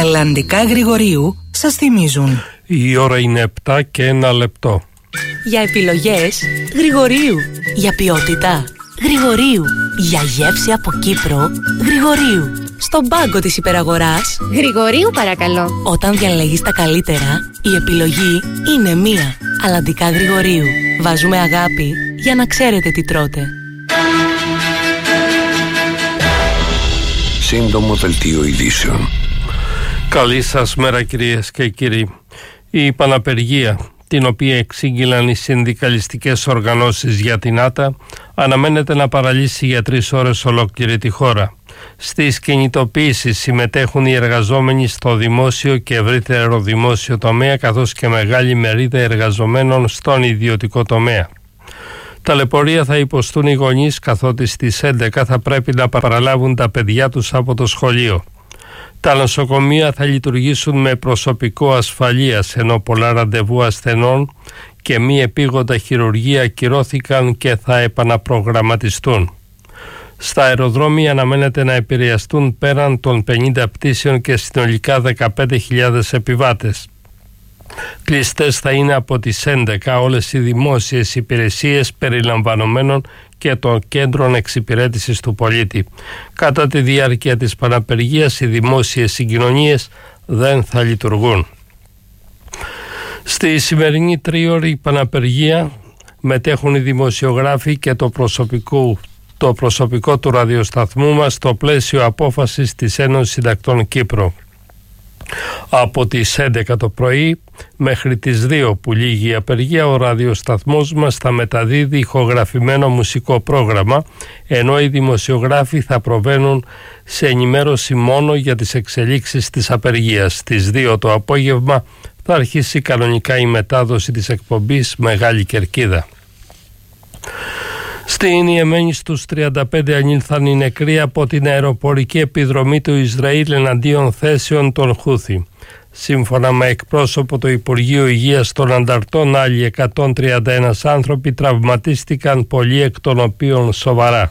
αλλαντικά Γρηγορίου σας θυμίζουν. Η ώρα είναι 7 και 1 λεπτό. Για επιλογές Γρηγορίου. Για ποιότητα Γρηγορίου. Για γεύση από Κύπρο Γρηγορίου. Στον πάγκο της υπεραγοράς Γρηγορίου παρακαλώ. Όταν διαλέγεις τα καλύτερα, η επιλογή είναι μία. Αλλαντικά Γρηγορίου. Βάζουμε αγάπη για να ξέρετε τι τρώτε. Σύντομο δελτίο ειδήσεων. Καλή σας μέρα κυρίες και κύριοι. Η παναπεργία, την οποία εξήγηλαν οι συνδικαλιστικές οργανώσεις για την ΆΤΑ, αναμένεται να παραλύσει για 3 ώρες ολόκληρη τη χώρα. Στις κινητοποιήσεις συμμετέχουν οι εργαζόμενοι στο δημόσιο και ευρύτερο δημόσιο τομέα, καθώς και μεγάλη μερίδα εργαζομένων στον ιδιωτικό τομέα. Ταλαιπωρία θα υποστούν οι γονείς, καθότι στις 11 θα πρέπει να παραλάβουν τα παιδιά τους από το σχολείο. Τα νοσοκομεία θα λειτουργήσουν με προσωπικό ασφαλείας, ενώ πολλά ραντεβού ασθενών και μη επίγοντα χειρουργία ακυρώθηκαν και θα επαναπρογραμματιστούν. Στα αεροδρόμια αναμένεται να επηρεαστούν πέραν των 50 πτήσεων και συνολικά 15.000 επιβάτες. Κλειστές θα είναι από τις 11 όλες οι δημόσιες υπηρεσίες περιλαμβανομένων και των κέντρων εξυπηρέτησης του πολίτη. Κατά τη διάρκεια της παναπεργίας οι δημόσιες συγκοινωνίες δεν θα λειτουργούν. Στη σημερινή τρίωρη παναπεργία μετέχουν οι δημοσιογράφοι και το προσωπικό του ραδιοσταθμού μας στο πλαίσιο απόφασης της Ένωσης Συντακτών Κύπρου. Από τις 11 το πρωί μέχρι τις 2 που λήγει η απεργία, ο ραδιοσταθμός μας θα μεταδίδει ηχογραφημένο μουσικό πρόγραμμα, ενώ οι δημοσιογράφοι θα προβαίνουν σε ενημέρωση μόνο για τις εξελίξεις της απεργίας. Στις 2 το απόγευμα θα αρχίσει κανονικά η μετάδοση της εκπομπής Μεγάλη Κερκίδα. Στην Ιεμένη στους 35 ανήλθαν οι νεκροί από την αεροπορική επιδρομή του Ισραήλ εναντίον θέσεων των Χούθι. Σύμφωνα με εκπρόσωπο του Υπουργείου Υγείας των Ανταρτών, άλλοι 131 άνθρωποι τραυματίστηκαν, πολλοί εκ των οποίων σοβαρά.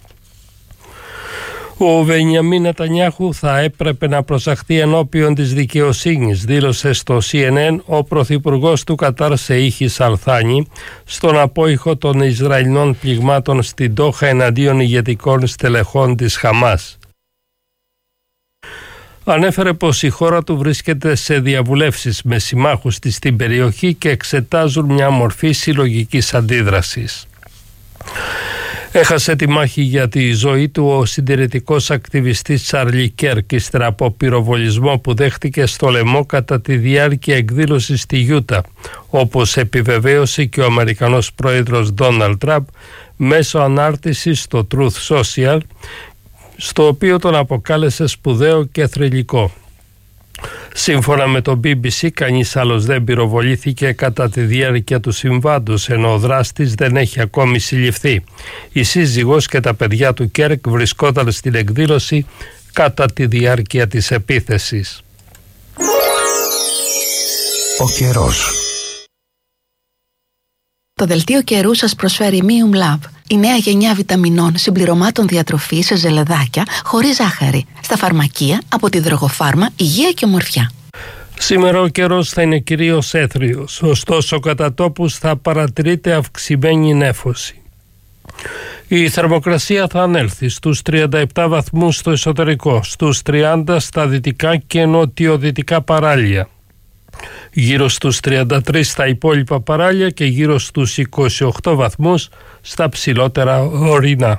Ο Βενιαμίν Νετανιάχου θα έπρεπε να προσαχθεί ενώπιον της δικαιοσύνης, δήλωσε στο CNN ο πρωθυπουργός του Κατάρ Σεΐχης Αλθάνη στον απόϊχο των Ισραηλινών πληγμάτων στην Ντόχα εναντίον ηγετικών στελεχών της Χαμάς. Ανέφερε πως η χώρα του βρίσκεται σε διαβουλεύσεις με συμμάχους της στην περιοχή και εξετάζουν μια μορφή συλλογικής αντίδρασης. Έχασε τη μάχη για τη ζωή του ο συντηρητικός ακτιβιστής Τσάρλι Κέρκ ύστερα από πυροβολισμό που δέχτηκε στο λαιμό κατά τη διάρκεια εκδήλωσης στη Γιούτα, όπως επιβεβαίωσε και ο Αμερικανός πρόεδρος Ντόναλντ Τραμπ μέσω ανάρτησης στο Truth Social, στο οποίο τον αποκάλεσε σπουδαίο και θρυλικό. Σύμφωνα με το BBC, κανείς άλλος δεν πυροβολήθηκε κατά τη διάρκεια του συμβάντος, ενώ ο δράστης δεν έχει ακόμη συλληφθεί. Η σύζυγος και τα παιδιά του Κέρκ βρισκόταν στην εκδήλωση κατά τη διάρκεια της επίθεσης. Ο καιρός. Το δελτίο καιρού σας προσφέρει Mium Lab, η νέα γενιά βιταμινών συμπληρωμάτων διατροφής σε ζελεδάκια χωρίς ζάχαρη, στα φαρμακεία από τη Δρογοφάρμα Υγεία και Ομορφιά. Σήμερα ο καιρός θα είναι κυρίως έθριος, ωστόσο κατά τόπους θα παρατηρείται αυξημένη νέφωση. Η θερμοκρασία θα ανέλθει στους 37 βαθμούς στο εσωτερικό, στους 30 στα δυτικά και νοτιοδυτικά παράλια, γύρω στους 33 στα υπόλοιπα παράλια και γύρω στους 28 βαθμούς στα ψηλότερα ορεινά.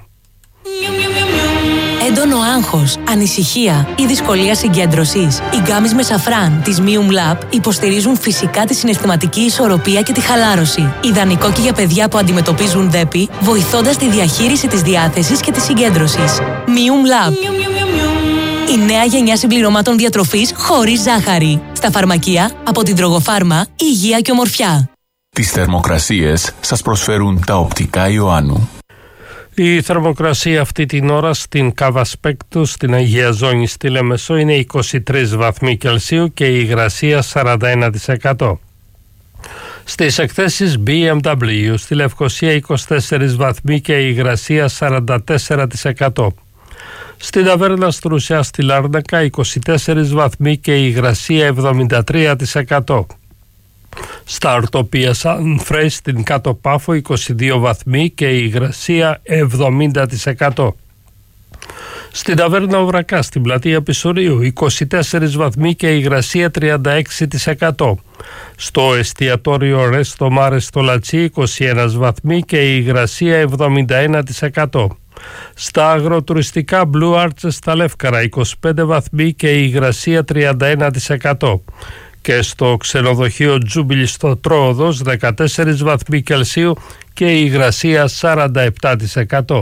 Έντονο άγχος, ανησυχία ή δυσκολία συγκέντρωσης. Οι γκάμεις με σαφράν της Mium Lab υποστηρίζουν φυσικά τη συναισθηματική ισορροπία και τη χαλάρωση. Ιδανικό και για παιδιά που αντιμετωπίζουν δέπη, βοηθώντας τη διαχείριση της διάθεσης και της συγκέντρωσης. Mium Lab. Η νέα γενιά συμπληρωμάτων διατροφής χωρίς ζάχαρη. Στα φαρμακεία από την Δρογοφάρμα Υγεία και Ομορφιά. Τις θερμοκρασίες σας προσφέρουν τα οπτικά Ιωάννου. Η θερμοκρασία αυτή την ώρα στην Καβασπέκτου, στην Αγία Ζώνη, στη Λεμεσό είναι 23 βαθμοί Κελσίου και η υγρασία 41%. Στις εκθέσεις BMW στη Λευκοσία 24 βαθμοί και η υγρασία 44%. Στην ταβέρνα Στρουσιά στη Λάρνακα 24 βαθμοί και η υγρασία 73%. Στα Ορτοπία Σαν Φρέι στην Κάτω Πάφο 22 βαθμοί και η υγρασία 70%. Στην ταβέρνα Ουρακά στην πλατεία Πισουρίου 24 βαθμοί και η υγρασία 36%. Στο εστιατόριο Ρέστο Μάρε στο Λατσί 21 βαθμοί και η υγρασία 71%. Στα αγροτουριστικά Blue Arches στα Λεύκαρα 25 βαθμοί και η υγρασία 31%. Και στο ξενοδοχείο Τζούμπιλι στο Τρόοδος 14 βαθμοί Κελσίου και η υγρασία 47%.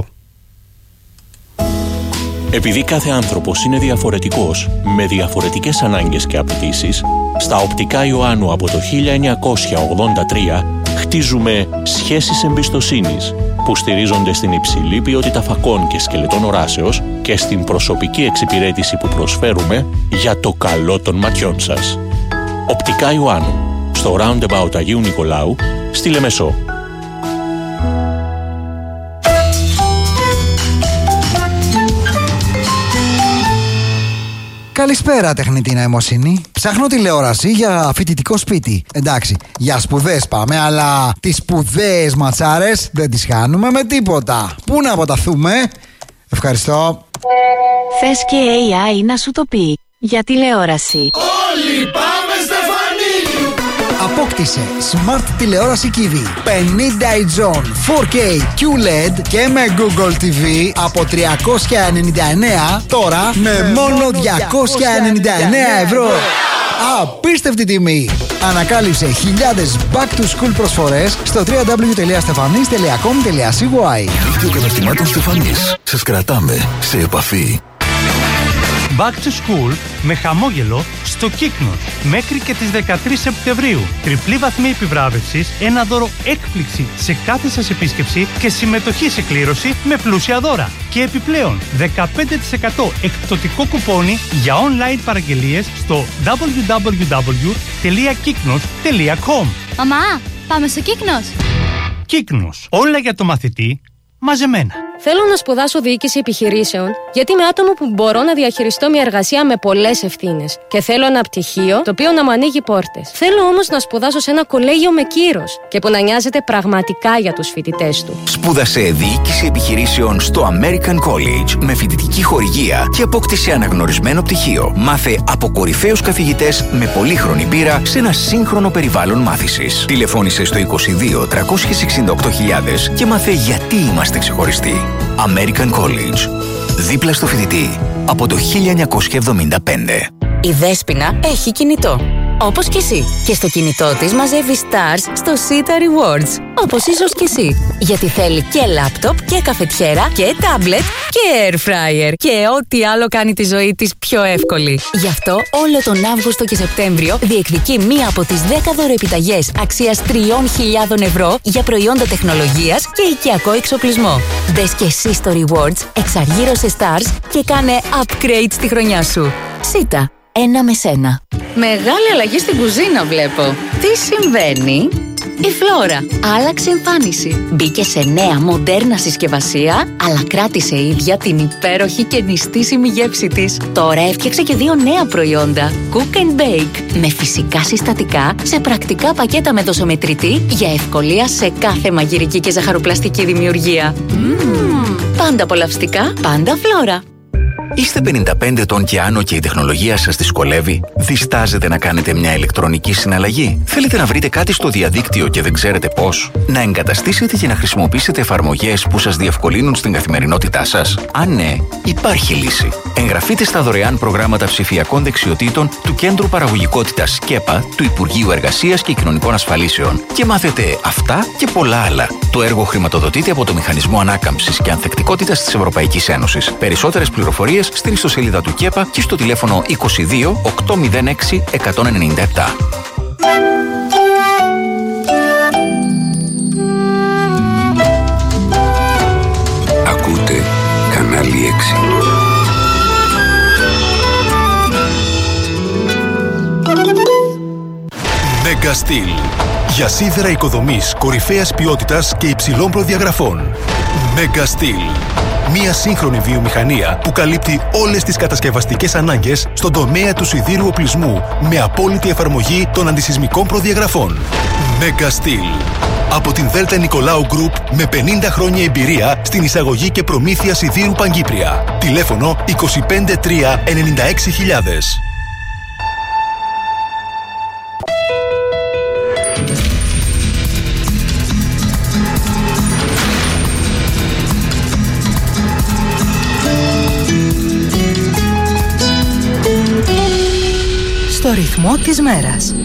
Επειδή κάθε άνθρωπος είναι διαφορετικός, με διαφορετικές ανάγκες και απαιτήσεις, στα Οπτικά Ιωάννου από το 1983 χτίζουμε σχέσεις εμπιστοσύνης που στηρίζονται στην υψηλή ποιότητα φακών και σκελετών οράσεως και στην προσωπική εξυπηρέτηση που προσφέρουμε για το καλό των ματιών σας. Οπτικά Ιωάννου, στο Roundabout Αγίου Νικολάου, στη Λεμεσό. Καλησπέρα, τεχνητή νοημοσύνη. Ψάχνω τηλεόραση για φοιτητικό σπίτι. Εντάξει, για σπουδές πάμε, αλλά τις σπουδαίες ματσάρες δεν τις χάνουμε με τίποτα. Πού να αποταθούμε? Ευχαριστώ. Θες και AI να σου το πει για τηλεόραση. Όλοι πάμε Στεφανίδου! Απόκτησε Smart τηλεόραση Kiwi 50 inch 4K QLED και με Google TV από 399 τώρα με μόνο 299 ευρώ. Απίστευτη τιμή! Ανακάλυψε χιλιάδες back to school προσφορές στο www.stefanis.com.cy. Δίκτυο καταστημάτων Στεφανής. Σας κρατάμε σε επαφή. Back to School με χαμόγελο στο Κύκνος μέχρι και τις 13 Σεπτεμβρίου. Τριπλή βαθμή επιβράβευσης, ένα δώρο έκπληξη σε κάθε σας επίσκεψη και συμμετοχή σε κλήρωση με πλούσια δώρα. Και επιπλέον 15% εκπτωτικό κουπόνι για online παραγγελίες στο www.kiknos.com. Μαμά, πάμε στο Κύκνος. Κύκνος. Όλα για το μαθητή μαζεμένα. Θέλω να σπουδάσω διοίκηση επιχειρήσεων, γιατί είμαι άτομο που μπορώ να διαχειριστώ μια εργασία με πολλές ευθύνες. Και θέλω ένα πτυχίο το οποίο να μου ανοίγει πόρτες. Θέλω όμως να σπουδάσω σε ένα κολέγιο με κύρος και που να νοιάζεται πραγματικά για τους φοιτητές του. Σπούδασε διοίκηση επιχειρήσεων στο American College με φοιτητική χορηγία και απόκτησε αναγνωρισμένο πτυχίο. Μάθε από κορυφαίους καθηγητές με πολύχρονη πείρα σε ένα σύγχρονο περιβάλλον μάθησης. Τηλεφώνησε στο 22 368.000 και μάθε γιατί είμαστε ξεχωριστοί. American College. Δίπλα στο φοιτητή από το 1975. Η Δέσποινα έχει κινητό. Όπως και εσύ. Και στο κινητό της μαζεύει stars στο Sita Rewards. Όπως ίσως και εσύ. Γιατί θέλει και λάπτοπ και καφετιέρα και τάμπλετ και air fryer. Και ό,τι άλλο κάνει τη ζωή της πιο εύκολη. Γι' αυτό όλο τον Αύγουστο και Σεπτέμβριο διεκδικεί μία από τις 10 δωρεοεπιταγές αξίας 3.000 ευρώ για προϊόντα τεχνολογίας και οικιακό εξοπλισμό. Μπες και εσύ στο Rewards, εξαργύρωσε stars και κάνε upgrade στη χρονιά σου. Sita. Ένα με σένα. Μεγάλη αλλαγή στην κουζίνα βλέπω. Τι συμβαίνει? Η Φλόρα άλλαξε εμφάνιση. Μπήκε σε νέα μοντέρνα συσκευασία, αλλά κράτησε ίδια την υπέροχη και νηστίσιμη γεύση της. Τώρα έφτιαξε και 2 νέα προϊόντα. Cook and Bake. Με φυσικά συστατικά, σε πρακτικά πακέτα με δοσομετρητή για ευκολία σε κάθε μαγειρική και ζαχαροπλαστική δημιουργία. Πάντα απολαυστικά, πάντα Φλόρα. Είστε 55 ετών και άνω και η τεχνολογία σας δυσκολεύει? Διστάζετε να κάνετε μια ηλεκτρονική συναλλαγή? Θέλετε να βρείτε κάτι στο διαδίκτυο και δεν ξέρετε πώς? Να εγκαταστήσετε και να χρησιμοποιήσετε εφαρμογές που σας διευκολύνουν στην καθημερινότητά σας? Αν ναι, υπάρχει λύση. Εγγραφείτε στα δωρεάν προγράμματα ψηφιακών δεξιοτήτων του Κέντρου Παραγωγικότητας ΚΕΠΑ του Υπουργείου Εργασίας και Κοινωνικών Ασφαλίσεων και μάθετε αυτά και πολλά άλλα. Το έργο χρηματοδοτείται από το Μηχανισμό Ανάκαμψης και Ανθεκτικότητας της Ευρωπαϊκής Ένωσης. Περισσότερες πληροφορίες στην ιστοσελίδα του ΚΕΠΑ και στο τηλέφωνο 22 806 197. Ακούτε κανάλι 6. Megasteel. Για σίδερα οικοδομής κορυφαίας ποιότητας και υψηλών προδιαγραφών. Megasteel. Μια σύγχρονη βιομηχανία που καλύπτει όλες τις κατασκευαστικές ανάγκες στον τομέα του σιδήρου οπλισμού με απόλυτη εφαρμογή των αντισυσμικών προδιαγραφών. Megasteel. Από την Δέλτα Νικολάου Γκρουπ με 50 χρόνια εμπειρία στην εισαγωγή και προμήθεια σιδήρου Παγκύπρια. Τηλέφωνο 253 96 000. Στο ρυθμό της μέρας.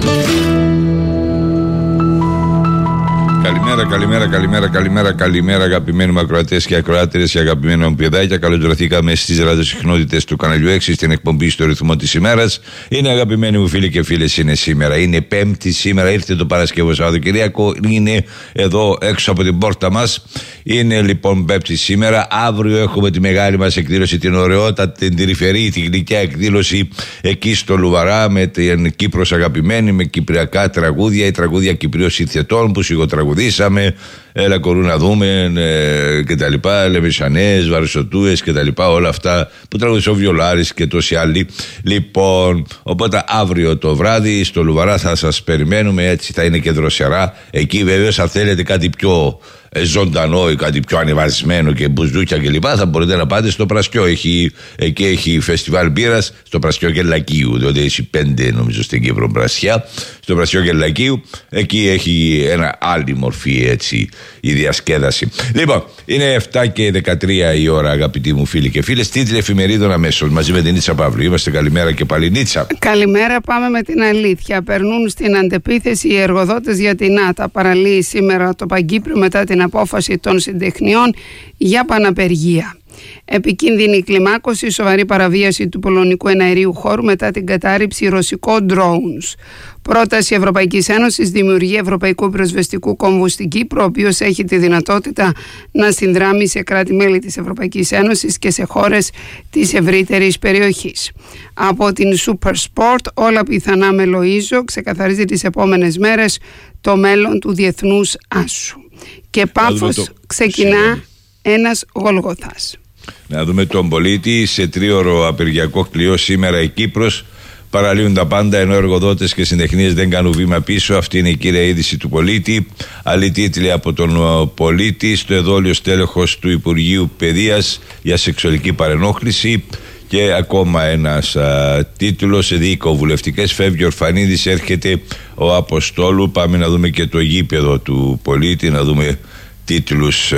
Καλημέρα αγαπημένοι μου ακροατές και ακροάτερες και αγαπημένα μου παιδάκια. Καλώς βρεθήκαμε στις ραδιοσυχνότητες του καναλιού 6 στην εκπομπή στο ρυθμό της ημέρας. Είναι αγαπημένοι μου φίλοι και φίλες, είναι σήμερα. Είναι Πέμπτη σήμερα, ήρθε το Παρασκευό Σαββατοκύριακο. Είναι εδώ έξω από την πόρτα μας. Είναι λοιπόν Πέμπτη σήμερα. Αύριο έχουμε τη μεγάλη μας εκδήλωση, την ωραιότατη, την τρυφερή, την γλυκιά εκδήλωση εκεί στο Λουβαρά με την Κύπρος αγαπημένη, με κυπριακά τραγούδια, η τραγούδια Κυπρίος Ιθιετών που σιγοτραγουδήσαμε. Έλα κορού να δούμε και τα λοιπά, Λεμισανές, Βαρσοτούες και τα λοιπά, όλα αυτά που τραγουδίσε ο Βιολάρης και τόσοι άλλοι. Λοιπόν, οπότε αύριο το βράδυ στο Λουβαρά θα σας περιμένουμε, έτσι θα είναι και δροσερά. Εκεί βεβαίως αν θέλετε κάτι πιο ζωντανό ή κάτι πιο ανεβασμένο και μπουζούκια και λοιπά, θα μπορείτε να πάτε στο Πρασκιό. Εκεί έχει φεστιβάλ μπύρας στο Πρασκιό Κελλακίου, διότι έχει 5 νομίζω στην Κύπρο μπρασιά. Στο Πρασκιό Κελλακίου, εκεί έχει ένα άλλη μορφή έτσι η διασκέδαση. Λοιπόν, είναι 7 και 13 η ώρα, αγαπητοί μου φίλοι και φίλες. Τίτλοι εφημερίδων αμέσως μαζί με την Νίτσα Παύλου. Είμαστε καλημέρα και πάλι, Νίτσα. Καλημέρα, πάμε με την αλήθεια. Περνούν στην αντεπίθεση οι εργοδότες για την ΆΤΑ. Παραλύει σήμερα το Παγκύπριο μετά την απόφαση των συντεχνιών για παναπεργία. Επικίνδυνη κλιμάκωση, σοβαρή παραβίαση του πολωνικού εναερίου χώρου μετά την κατάρριψη ρωσικών drones. Πρόταση Ευρωπαϊκής Ένωσης δημιουργεί Ευρωπαϊκού Πυροσβεστικού Κόμβου στην Κύπρο, ο οποίος έχει τη δυνατότητα να συνδράμει σε κράτη-μέλη της Ευρωπαϊκής Ένωσης και σε χώρες της ευρύτερης περιοχής. Από την Super Sport, όλα πιθανά με Λοΐζο, ξεκαθαρίζει τις επόμενες μέρες το μέλλον του διεθνούς άσου. Και Πάφος ξεκινά ένας Γολγοθάς. Να δούμε τον πολίτη. Σε 3ωρο απεργιακό κλειό σήμερα η Κύπρος. Παραλύουν τα πάντα ενώ εργοδότες και συντεχνίες δεν κάνουν βήμα πίσω. Αυτή είναι η κύρια είδηση του πολίτη. Άλλοι τίτλοι από τον πολίτη. Στο εδόλιο στέλεχος του Υπουργείου Παιδείας για σεξουαλική παρενόχληση. Και ακόμα ένας τίτλος σε διοικοβουλευτικές. Φεύγει ο Ορφανίδης, έρχεται ο Αποστόλου. Πάμε να δούμε και το γήπεδο του πολίτη, να δούμε τίτλους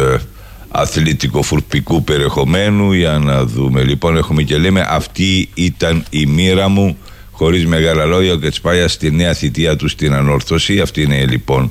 αθλητικο-φουρπικού περιεχομένου. Για να δούμε λοιπόν, έχουμε και λέμε αυτή ήταν η μοίρα μου, χωρίς μεγάλα λόγια ο Κετσπάγιας στη νέα θητεία του στην ανόρθωση. Αυτή είναι λοιπόν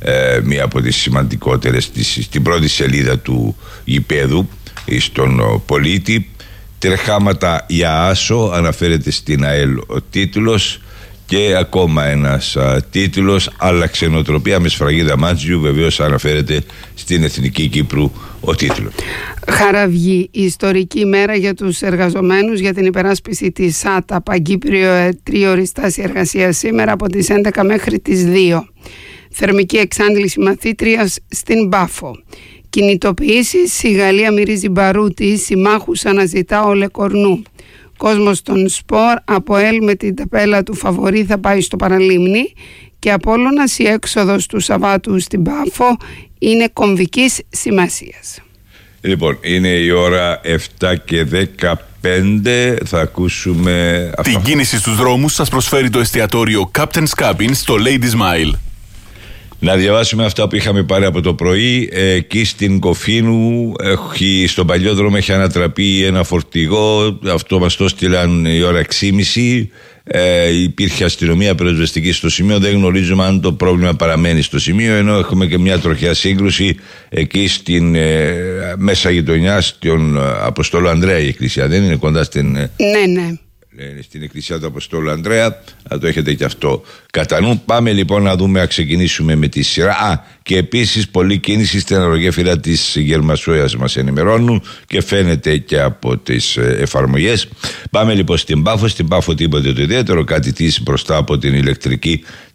μία από τις σημαντικότερες στην πρώτη σελίδα του γηπέδου στον πολίτη. Τρεχάματα για άσο, αναφέρεται στην ΑΕΛ ο τίτλος. Και ακόμα ένας τίτλος, άλλαξε νοοτροπία με σφραγίδα Μάτζιου, βεβαίως αναφέρεται στην Εθνική Κύπρου ο τίτλος. Χαραυγή, ιστορική μέρα για τους εργαζομένους για την υπεράσπιση της ΆΤΑ. Παγκύπριο 3ωρη στάση εργασίας σήμερα από τις 11 μέχρι τις 2. Θερμική εξάντληση μαθήτριας στην Πάφο. Κινητοποιήσεις, η Γαλλία μυρίζει μπαρούτι, συμμάχους αναζητά ο Λεκορνού. Κόσμος των σπορ, από ΕΛ με την ταπέλα του φαβορί θα πάει στο Παραλίμνη και Απόλλωνας η έξοδος του Σαββάτου στην Πάφο είναι κομβικής σημασίας. Λοιπόν, είναι η ώρα 7 και 15, θα ακούσουμε... Την κίνηση στους δρόμους σας προσφέρει το εστιατόριο Captain's Cabin στο Lady Smile. Να διαβάσουμε αυτά που είχαμε πάρει από το πρωί. Εκεί στην Κοφίνου, στον παλιόδρομο έχει ανατραπεί ένα φορτηγό. Αυτό μας το στείλαν η ώρα 6.30. Υπήρχε αστυνομία πυροσβεστική στο σημείο. Δεν γνωρίζουμε αν το πρόβλημα παραμένει στο σημείο. Ενώ έχουμε και μια τροχιά σύγκρουση εκεί στην μέσα γειτονιά, στον Αποστόλου Ανδρέα η εκκλησία. Δεν είναι κοντά στην... Ναι. Στην εκκλησία του Αποστόλου Ανδρέα, θα το έχετε και αυτό κατά νου. Πάμε λοιπόν να δούμε, να ξεκινήσουμε με τη σειρά. Και επίσης πολλή κίνηση στην αερογέφυρα της Γερμασόιας μας ενημερώνουν και φαίνεται και από τις εφαρμογές. Πάμε λοιπόν στην Πάφο. Στην Πάφο τίποτε το ιδιαίτερο, κάτι της μπροστά από την ηλεκτρική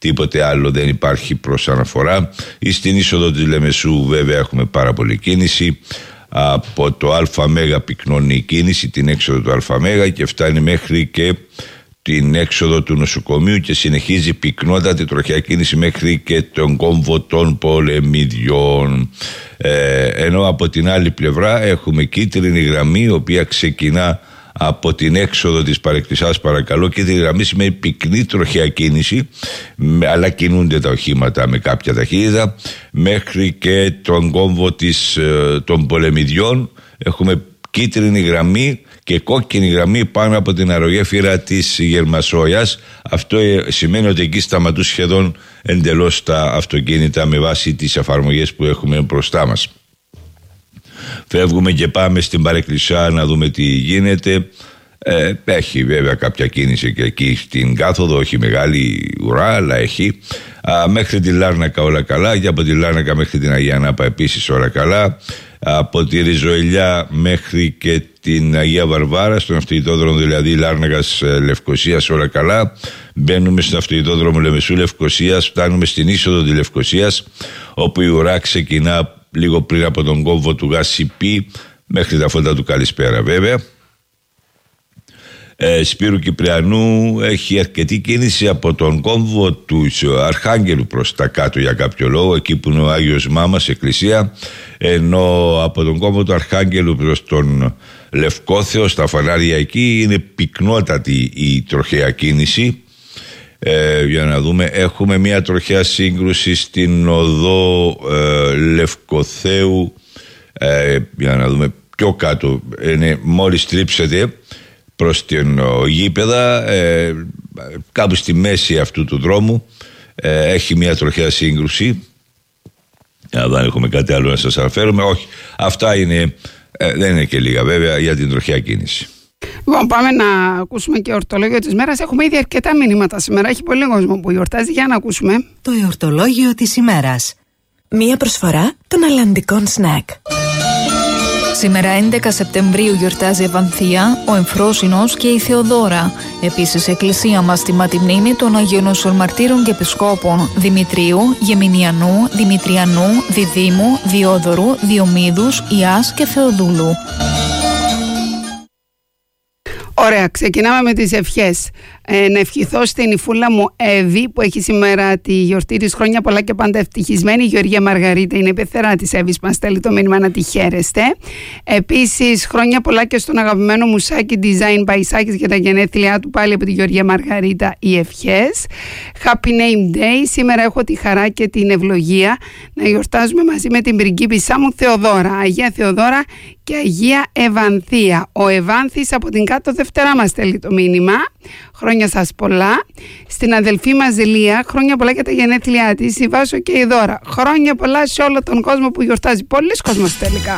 τίποτε άλλο δεν υπάρχει προς αναφορά. Στην είσοδο της Λεμεσού βέβαια έχουμε πάρα πολλή κίνηση. Από το ΑΜ πυκνώνει η κίνηση, την έξοδο του ΑΜ, και φτάνει μέχρι και την έξοδο του νοσοκομείου και συνεχίζει πυκνότατη τροχιά κίνηση μέχρι και τον κόμβο των Πολεμιδιών. Ενώ από την άλλη πλευρά έχουμε κίτρινη γραμμή, η οποία ξεκινά από την έξοδο της Παρεκτισάς, παρακαλώ. Κίτρινη γραμμή σημαίνει πυκνή τροχιά κίνηση, αλλά κινούνται τα οχήματα με κάποια ταχύτητα, μέχρι και τον κόμβο των Πολεμιδιών. Έχουμε κίτρινη γραμμή και κόκκινη γραμμή πάνω από την αερογέφυρα της Γερμασόιας. Αυτό σημαίνει ότι εκεί σταματούν σχεδόν εντελώς τα αυτοκίνητα με βάση τις εφαρμογές που έχουμε μπροστά μας. Φεύγουμε και πάμε στην Παρεκκλησιά να δούμε τι γίνεται. Έχει βέβαια κάποια κίνηση και εκεί στην κάθοδο, όχι μεγάλη ουρά, αλλά έχει. Μέχρι τη Λάρνακα όλα καλά, και από τη Λάρνακα μέχρι την Αγία Νάπα επίσης όλα καλά. Από τη Ριζοηλιά μέχρι και την Αγία Βαρβάρα, στον αυτοκινητόδρομο δηλαδή Λάρνακας Λευκωσίας, όλα καλά. Μπαίνουμε στον αυτοκινητόδρομο Λεμεσού Λευκωσίας, φτάνουμε στην είσοδο της Λευκωσίας, όπου η ουρά ξεκινά λίγο πριν από τον κόμβο του ΓΑΣΥΠΗ μέχρι τα φώτα του Καλησπέρα βέβαια. Σπύρου Κυπριανού έχει αρκετή κίνηση από τον κόμβο του Αρχάγγελου προς τα κάτω για κάποιο λόγο, εκεί που είναι ο Άγιος Μάμας εκκλησία, ενώ από τον κόμβο του Αρχάγγελου προς τον Λευκόθεο στα φανάρια εκεί είναι πυκνότατη η τροχαία κίνηση. Για να δούμε, έχουμε μια τροχαία σύγκρουση στην οδό Λευκοθέου, για να δούμε πιο κάτω, είναι μόλις τρίψετε προς την γήπεδα, κάπου στη μέση αυτού του δρόμου έχει μια τροχαία σύγκρουση. Δεν έχουμε κάτι άλλο να σας αναφέρουμε. Όχι, αυτά είναι, δεν είναι και λίγα βέβαια για την τροχαία κίνηση. Λοιπόν, πάμε να ακούσουμε και εορτολόγιο της μέρας. Έχουμε ήδη αρκετά μηνύματα σήμερα. Έχει πολύ κόσμο που γιορτάζει. Για να ακούσουμε το εορτολόγιο της ημέρας. Μία προσφορά των αλλαντικών σνακ. Σήμερα 11 Σεπτεμβρίου γιορτάζει η Ευανθία, ο Εμφρόσινος και η Θεοδόρα. Επίσης η Εκκλησία μας τιμά τη μνήμη των Αγίων Μαρτύρων και Επισκόπων Δημητρίου, Γεμινιανού, Δημητριανού, Διδήμου, Διόδωρου, Διομήδους, Ιάς και Θεοδούλου. Ωραία, ξεκινάμε με τις ευχές. Να ευχηθώ στην υφούλα μου Εύη που έχει σήμερα τη γιορτή της, χρόνια πολλά και πάντα ευτυχισμένη. Η Γεωργία Μαργαρίτα είναι η πεθερά της Εύης που μας στέλνει το μήνυμα να τη χαίρεστε. Επίσης χρόνια πολλά και στον αγαπημένο μου Σάκη Design by Σάκης για τα γενέθλιά του, πάλι από τη Γεωργία Μαργαρίτα οι ευχές. Happy Name Day. Σήμερα έχω τη χαρά και την ευλογία να γιορτάζουμε μαζί με την πριγκίπισσά μου Θεοδόρα, Αγία Θεοδόρα και Αγία Ευανθία. Ο Ευάνθης από την κάτω Δευτέρα μας στέλνει το μήνυμα. Χρόνια σας πολλά. Στην αδελφή μας Λία, χρόνια πολλά για τα γενέθλιά της, η Βάσο και η Δώρα. Χρόνια πολλά σε όλο τον κόσμο που γιορτάζει. Πολλοί κόσμος τελικά.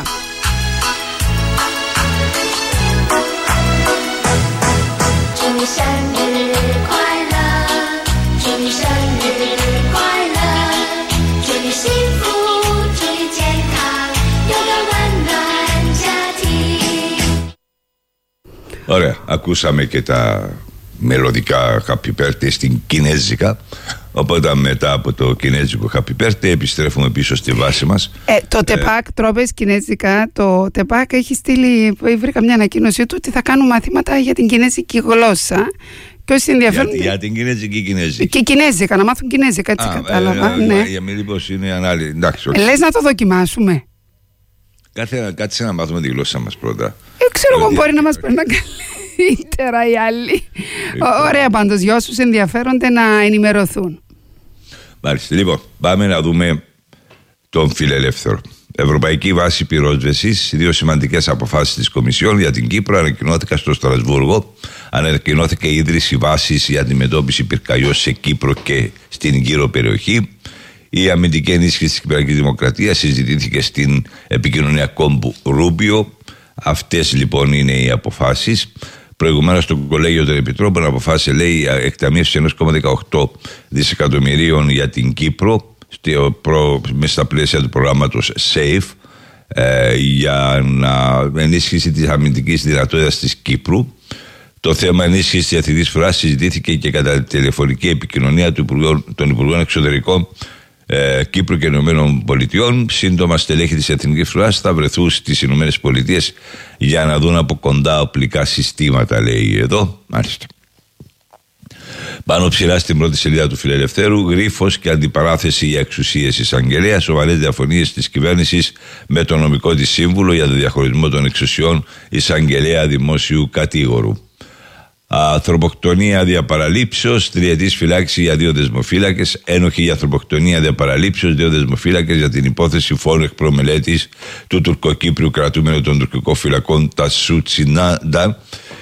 Ωραία, ακούσαμε και τα μελωδικά Happy Birthday στην κινέζικα. Οπότε μετά από το κινέζικο Happy Birthday επιστρέφουμε πίσω στη βάση μας. Το ΤΕΠΑΚ, τρόπες κινέζικα, το ΤΕΠΑΚ έχει στείλει, βρήκα μια ανακοίνωσή του ότι θα κάνουν μαθήματα για την κινέζικη γλώσσα. Και όσοι ενδιαφέρονται. Για την κινέζικη. Και κινέζικα, να μάθουν κινέζικα, έτσι κατάλαβα. Ναι. Για μήπως είναι ανάλυση. Λες να το δοκιμάσουμε. Κάτσε να μάθουμε τη γλώσσα μας πρώτα. Ξέρω εγώ, μπορεί να μας περνά καλύτερα οι άλλοι. Ωραία πάντως, για όσους ενδιαφέρονται να ενημερωθούν. Μάλιστα, λοιπόν, πάμε να δούμε τον φιλελεύθερο. Ευρωπαϊκή βάση πυρόσβεσης, δύο σημαντικές αποφάσεις της Κομισιόν για την Κύπρο ανακοινώθηκαν στο Στρασβούργο. Ανακοινώθηκε η ίδρυση βάσης για αντιμετώπιση πυρκαγιών σε Κύπρο και στην γύρω περιοχή. Η αμυντική ενίσχυση της Κυπριακής Δημοκρατίας συζητήθηκε στην επικοινωνία κόμπου Ρούμπιο. Αυτές λοιπόν είναι οι αποφάσεις. Προηγουμένως το Κολέγιο των Επιτρόπων αποφάσισε, λέει, εκταμείευση 1,18 δισεκατομμυρίων για την Κύπρο μέσα στα πλαίσια του προγράμματος SAFE για να ενίσχυση της αμυντικής δυνατότητας της Κύπρου. Το θέμα ενίσχυσης της διαθετικής φρουράς συζητήθηκε και κατά τη τηλεφωνική επικοινωνία των Υπουργών Εξωτερικών Κύπρου και Ηνωμένων Πολιτειών. Σύντομα στελέχη της εθνικής φρουράς θα βρεθούν στις Ηνωμένες Πολιτείες για να δουν από κοντά οπλικά συστήματα, λέει εδώ. Μάλιστα. Πάνω ψηλά στην πρώτη σελίδα του Φιλελευθέρου, γρίφος και αντιπαράθεση για εξουσίες εισαγγελέα, σοβαρές διαφωνίες της κυβέρνησης με τον νομικό της σύμβουλο για το διαχωρισμό των εξουσιών εισαγγελέα δημόσιου κατήγορου. Ανθρωποκτονία διαπαραλήψεως, 3ετής φυλάξη για 2 δεσμοφύλακες, ένοχοι για ανθρωποκτονία διαπαραλήψεως, 2 δεσμοφύλακες για την υπόθεση φόρου εκπρομελέτης του τουρκοκύπριου κρατούμενου των τουρκικών φυλακών Τασού Τσινάντα.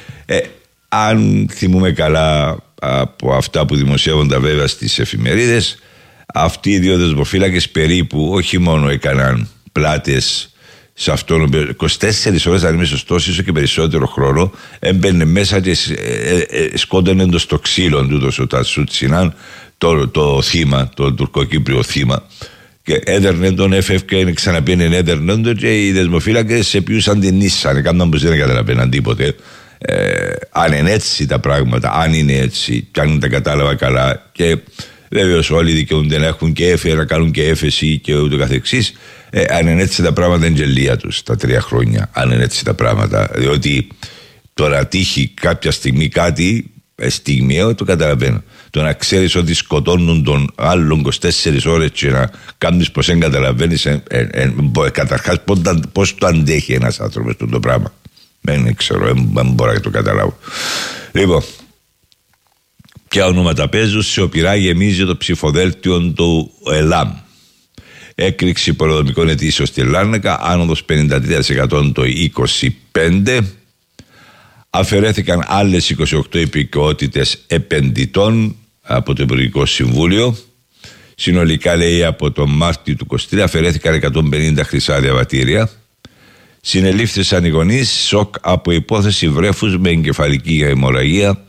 Αν θυμούμε καλά από αυτά που δημοσιεύονται βέβαια στις εφημερίδες, αυτοί οι 2 δεσμοφύλακες περίπου όχι μόνο έκαναν πλάτες σε αυτόν 24 ώρες, αν είμαι σωστός, ίσως και περισσότερο χρόνο, έμπαινε μέσα και σκόντανε το στο ξύλο του ο Τασού Τσινάν, το θύμα, το τουρκοκύπριο θύμα, και έδερνε τον, έφευκε, ξαναπίνε, έδερνε τον, και οι δεσμοφύλακες επιούσαν την ίσαν, έκαναν πως δεν καταλαβαίναν τίποτε. Αν είναι έτσι τα πράγματα, αν είναι έτσι, και αν τα κατάλαβα καλά, και βέβαιως όλοι δικαιούνται να έχουν και έφεση, να κάνουν και έφεση και ούτω καθεξής. Αν είναι έτσι τα πράγματα, είναι γελία τους τα 3 χρόνια. Αν είναι έτσι τα πράγματα, διότι το να τύχει κάποια στιγμή κάτι στιγμιαίο, το καταλαβαίνω. Το να ξέρεις ότι σκοτώνουν τον άλλον 24 ώρες και να κάνεις πως δεν καταλαβαίνεις, καταρχάς πώς το αντέχει ένας άνθρωπος το πράγμα. Δεν ξέρω, δεν μπορώ να το καταλάβω. Λοιπόν, ποια ονόματα παίζουν? Σιωπηρά γεμίζει το ψηφοδέλτιο του ΕΛΑΜ. Έκρηξη πολεοδομικών αιτήσεων στη Λάρνακα, άνοδος 53% το 25. Αφαιρέθηκαν άλλες 28 υπηκότητες επενδυτών από το Υπουργικό Συμβούλιο. Συνολικά, λέει, από τον Μάρτιο του 23 αφαιρέθηκαν 150 χρυσά διαβατήρια. Συνελήφθησαν οι γονείς, σοκ από υπόθεση βρέφους με εγκεφαλική αιμορραγία.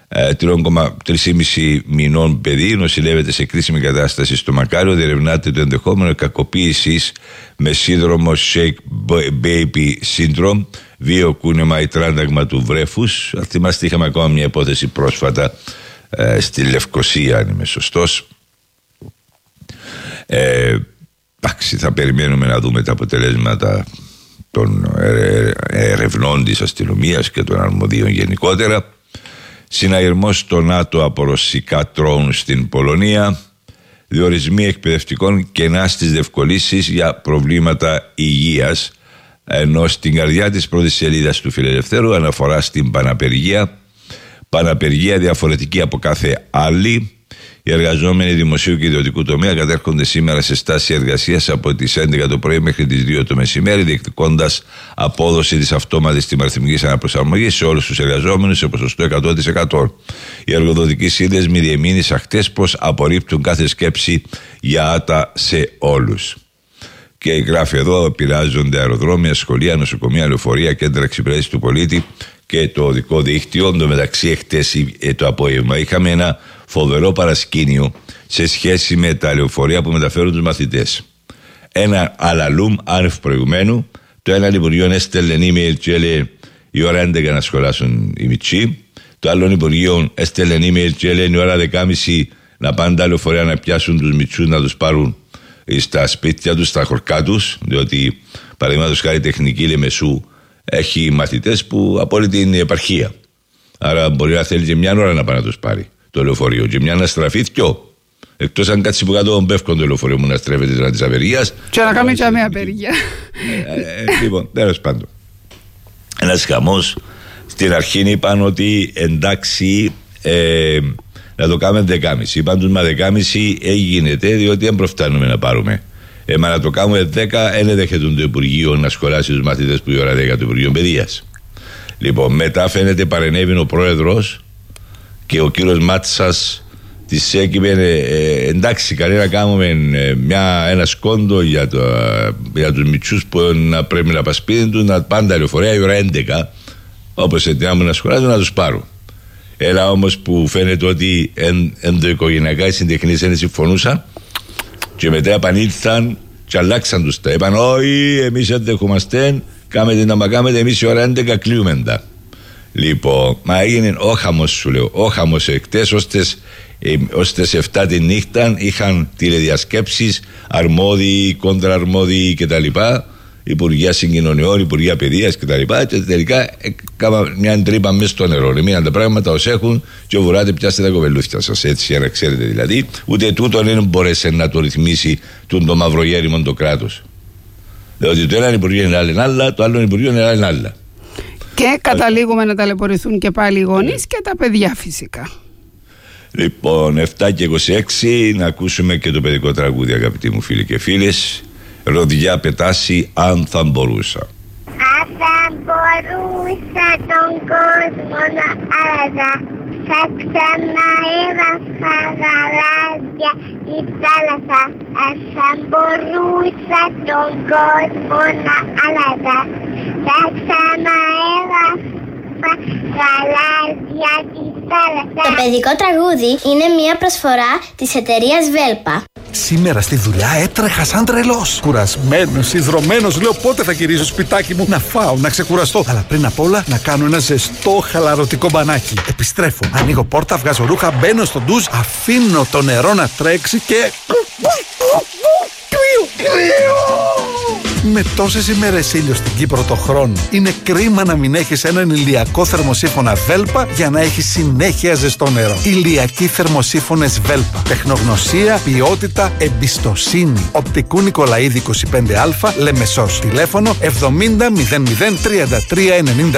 3,5 μηνών παιδί νοσηλεύεται σε κρίσιμη κατάσταση στο Μακάριο. Διερευνάται το ενδεχόμενο κακοποίησης με σύνδρομο Shake Baby Syndrome, βίαιο κούνεμα ή τράνταγμα του βρέφους. Αν θυμάστε, είχαμε ακόμα μια υπόθεση πρόσφατα στη Λευκοσία, αν είμαι σωστός. Εντάξει, θα περιμένουμε να δούμε τα αποτελέσματα των ερευνών της αστυνομίας και των αρμοδίων γενικότερα. Συναγερμός στο ΝΑΤΟ από ρωσικά τρόουν στην Πολωνία. Διορισμοί εκπαιδευτικών κενά στις διευκολύνσεις για προβλήματα υγείας. Ενώ στην καρδιά της πρώτης σελίδας του Φιλελευθέρου αναφορά στην παναπεργία. Παναπεργία διαφορετική από κάθε άλλη. Οι εργαζόμενοι δημοσίου και ιδιωτικού τομέα κατέρχονται σήμερα σε στάση εργασίας από τις 11 το πρωί μέχρι τις 2 το μεσημέρι, διεκδικώντας απόδοση της αυτόματης τιμαριθμικής αναπροσαρμογής σε όλους τους εργαζόμενους σε ποσοστό 100%. Οι εργοδοτικοί σύνδεσμοι διεμήνυσαν χτες πως απορρίπτουν κάθε σκέψη για άτα σε όλους. Και γράφει εδώ: επηρεάζονται αεροδρόμια, σχολεία, νοσοκομεία, λεωφορεία, κέντρα εξυπηρέτησης του πολίτη και το οδικό δίκτυο. Εν τω μεταξύ, εχθές το απόγευμα είχαμε ένα φοβερό παρασκήνιο σε σχέση με τα λεωφορεία που μεταφέρουν τους μαθητές. Ένα αλαλούμ άνευ προηγουμένου. Το ένα Υπουργείο έστελνε email και έλεγε η ώρα 11 να σχολάσουν οι μητσοί. Το άλλο Υπουργείο έστελνε email και έλεγε η ώρα 10.30 να πάνε τα λεωφορεία να πιάσουν τους μητσούς, να τους πάρουν στα σπίτια τους, στα χωρκά τους. Διότι παραδείγματος χάρη τεχνική Λεμεσού έχει μαθητές που από όλη την επαρχία. Άρα μπορεί να θέλει και μια ώρα να πάει να τους πάρει το λεωφορείο και μια να στραφεί δυο. Εκτός αν κάτσει που κάτω πέφτουν το λεωφορείο μου να στρέφεται τώρα της απεργίας. Και να κάνει και μια απεργία. Λοιπόν, τέλος πάντων. Ένας χαμός. Στην αρχή είπαν ότι εντάξει να το κάνουμε 10.30. Είπαν τους μα 10.30 γίνεται διότι δεν προφτάνουμε να πάρουμε. Μα να το κάνουμε 10, δεν δέχεται το Υπουργείο να σχολάσει τους μαθητές που η ώρα 10 του Υπουργείου Παιδείας. Λοιπόν, μετά φαίνεται παρενέβη ο πρόεδρος και ο κύριος Μάτσας της έκυπε εντάξει, καλή να κάνουμε ένα σκόντο για τους μητσούς που να πρέπει να πας σπίτι τους, να πάνε τα λεωφορεία η ώρα 11, όπως ετοιμάζουν να σχολάσουν, να τους πάρουν. Έλα όμως που φαίνεται ότι ενδοοικογενειακά οι συντεχνείς δεν συμφωνούσαν και μετά επανήλθαν και αλλάξαν τους τα. Είπαν όχι, εμείς δεν δεχόμαστε, κάμετε να μα κάμετε, εμείς η ώρα 11 κλείουμε τα. Λοιπόν, μα έγινε ο χαμός, σου λέω. Ο χαμός εχθές, ως τις 7 τη νύχτα είχαν τηλεδιασκέψεις, αρμόδιοι, κόντρα-αρμόδιοι κτλ. Υπουργεία Συγκοινωνιών, Υπουργεία Παιδείας κτλ. Και τελικά έκανα μια τρύπα μέσα στο νερό. Μείναν τα πράγματα ως έχουν και ο Βουράτε πιάστε τα κοπελούθια σας. Έτσι, για να ξέρετε δηλαδή. Ούτε τούτο δεν μπόρεσε να το ρυθμίσει το μαυρογέριμο το κράτος. Διότι το ένα Υπουργείο είναι άλλα, το άλλο Υπουργείο είναι άλλα. Και καταλήγουμε να ταλαιπωρηθούν και πάλι οι γονείς και τα παιδιά φυσικά. Λοιπόν, 7 και 26 να ακούσουμε και το παιδικό τραγούδι, αγαπητοί μου φίλοι και φίλες. Ροδιά πετάσει, αν θα μπορούσα. Αν θα μπορούσα τον κόσμο να άλλαζα, θα ξαναέβαφα γαλάζια η θάλασσα. Αν θα μπορούσα τον κόσμο να άλλαζα, θα ξαναέβαφα γαλάζια η θάλασσα. Το παιδικό τραγούδι είναι μια προσφορά της εταιρείας Βέλπα. Σήμερα στη δουλειά έτρεχα σαν τρελός. Κουρασμένος, ιδρωμένος, λέω πότε θα γυρίσω σπιτάκι μου να φάω, να ξεκουραστώ. Αλλά πριν απ' όλα να κάνω ένα ζεστό χαλαρωτικό μπανάκι. Επιστρέφω, ανοίγω πόρτα, βγάζω ρούχα, μπαίνω στο ντουζ, αφήνω το νερό να τρέξει και... Κρύο! Με τόσες ημέρες ήλιο στην Κύπρο το χρόνο, είναι κρίμα να μην έχεις έναν ηλιακό θερμοσύφωνα Βέλπα για να έχεις συνέχεια ζεστό νερό. Ηλιακοί θερμοσύφωνες Βέλπα. Τεχνογνωσία, ποιότητα, εμπιστοσύνη. Οπτικού Νικολαίδη 25Α, Λεμεσός. Τηλέφωνο 70 00 33 93.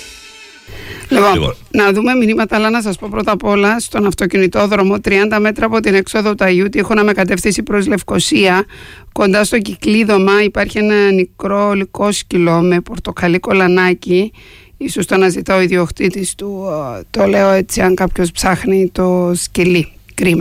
Λοιπόν, να δούμε μηνύματα, αλλά να σας πω πρώτα απ' όλα στον αυτοκινητόδρομο 30 μέτρα από την έξοδο του Αγίου Τείχονα με κατεύθυνση προς Λευκοσία, κοντά στο κυκλίδωμα υπάρχει ένα νικρό λικό σκυλό με πορτοκαλί κολανάκι. Ίσως το αναζητά ο ιδιοκτήτης του, το λέω έτσι αν κάποιος ψάχνει το σκυλί. Κρίμα.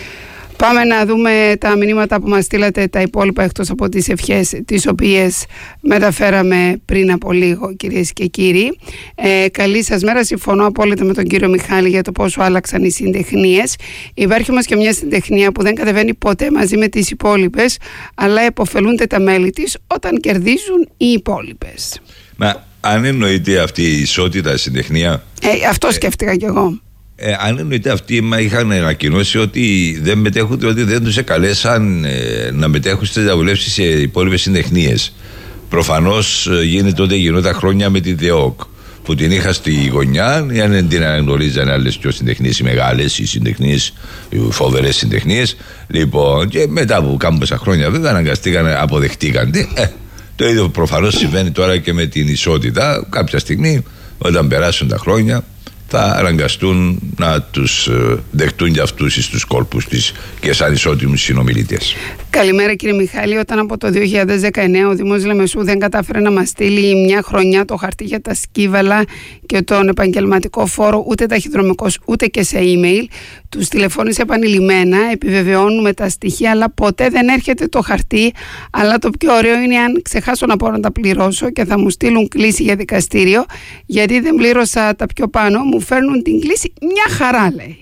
Πάμε να δούμε τα μηνύματα που μας στείλατε, τα υπόλοιπα εκτός από τις ευχές τις οποίες μεταφέραμε πριν από λίγο, κυρίες και κύριοι. Καλή σας μέρα, συμφωνώ απόλυτα με τον κύριο Μιχάλη για το πόσο άλλαξαν οι συντεχνίες. Υπάρχει όμως και μια συντεχνία που δεν κατεβαίνει ποτέ μαζί με τις υπόλοιπες, αλλά επωφελούνται τα μέλη της όταν κερδίζουν οι υπόλοιπες. Μα αν εννοείται αυτή η ισότητα συντεχνία... Αυτό σκέφτηκα κι εγώ. Αν εννοείται αυτοί είχαν ανακοινώσει ότι δεν μετέχουν, ότι δεν τους εκαλέσαν να μετέχουν στις διαβουλεύσεις σε υπόλοιπες συντεχνίες. Προφανώς γίνεται ό,τι γινόταν χρόνια με την ΔΕΟΚ, που την είχα στη γωνιά, αν δεν την αναγνωρίζαν άλλες πιο συντεχνίες, οι μεγάλες, οι συντεχνίες, οι φοβερές συντεχνίες. Λοιπόν, και μετά από κάμποσα χρόνια βέβαια αναγκαστήκαν, αποδεχτήκαν. Το ίδιο προφανώς συμβαίνει τώρα και με την ισότητα. Κάποια στιγμή, όταν περάσουν τα χρόνια, θα αναγκαστούν να τους δεχτούν για αυτούς στους κόλπους της και σαν ισότιμους συνομιλητές. Καλημέρα κύριε Μιχάλη. Όταν από το 2019 ο Δήμος Λεμεσού δεν κατάφερε να μας στείλει μια χρονιά το χαρτί για τα σκύβαλα και τον επαγγελματικό φόρο, ούτε ταχυδρομικός ούτε και σε email, τους τηλεφώνησε επανειλημμένα, επιβεβαιώνουμε τα στοιχεία, αλλά ποτέ δεν έρχεται το χαρτί. Αλλά το πιο ωραίο είναι αν ξεχάσω να πω να τα πληρώσω και θα μου στείλουν κλήση για δικαστήριο, γιατί δεν πλήρωσα τα πιο πάνω, μου φέρνουν την κλήση μια χαρά, λέει.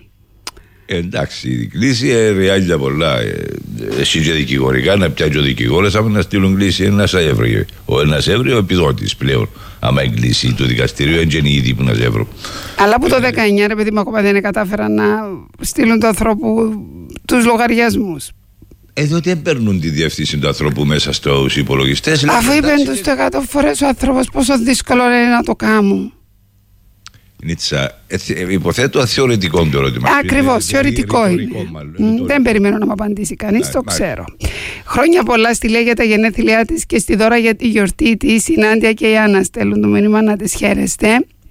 Εντάξει, η κλήση χρειάζεται πολλά. Εσύ και δικηγορικά να πιάσει ο δικηγόρος, άμα να στείλουν κλήση ένας έβρε. Ένας έβρε ο επιδότης πλέον. Άμα η κλήση του δικαστηρίου είναι ήδη που να έβρω. Αλλά από το 19, ρε παιδί μου, ακόμα δεν κατάφεραν να στείλουν του ανθρώπου τους λογαριασμούς. Διότι δεν παίρνουν τη διευθύνση του ανθρώπου μέσα στους υπολογιστές. Αφού είπε τους 100 φορές ο άνθρωπος πόσο δύσκολο είναι να το κάνουν. Νίτσα, υποθέτω θεωρητικό το ερώτημα. Ακριβώς, θεωρητικό είναι. Δεν περιμένω να μου απαντήσει κανείς, το ξέρω. Χρόνια πολλά στη Λέα για τα γενέθλιά της και στη Δώρα για τη γιορτή της. Η Νάντια και η Άννα στέλνουν το μήνυμα να τις χαίρεστε.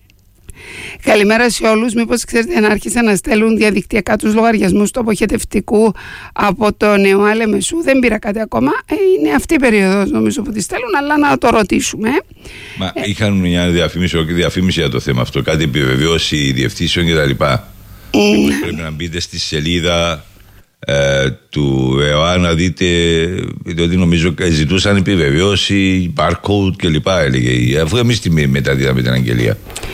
Καλημέρα σε όλους. Μήπως ξέρετε να άρχισαν να στέλνουν διαδικτυακά τους λογαριασμούς του αποχετευτικού από το ΝΕΟΑ Λεμεσού? Δεν πήρα κάτι ακόμα. Είναι αυτή η περίοδος νομίζω που τη στέλνουν, αλλά να το ρωτήσουμε. Μα είχαν μια διαφήμιση για το θέμα αυτό, κάτι επιβεβαίωση διευθύνσεων κτλ. Πρέπει να μπείτε στη σελίδα του ΕΟΑ να δείτε, διότι νομίζω ζητούσαν επιβεβαίωση, barcode κλπ. Έλεγε, αφού εμείς τη μεταδίδαμε την αγγελία.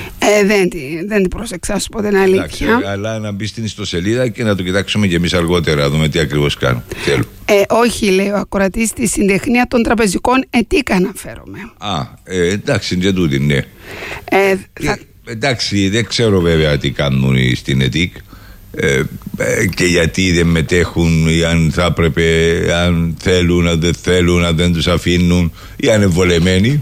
Δεν την πρόσεξα, σου πω την αλήθεια. Εντάξει, αλλά να μπει στην ιστοσελίδα και να το κοιτάξουμε και εμείς αργότερα, να δούμε τι ακριβώς κάνουν. Όχι, λέει ο ακροατής, στη συντεχνία των τραπεζικών ετήκα αναφέρομαι. Εντάξει, και τούτη, ναι. εντάξει, δεν ξέρω βέβαια τι κάνουν στην ΕΤΙΚ και γιατί δεν μετέχουν, ή αν θα έπρεπε, αν θέλουν, αν δεν θέλουν, αν δεν τους αφήνουν, ή αν είναι βολεμένοι.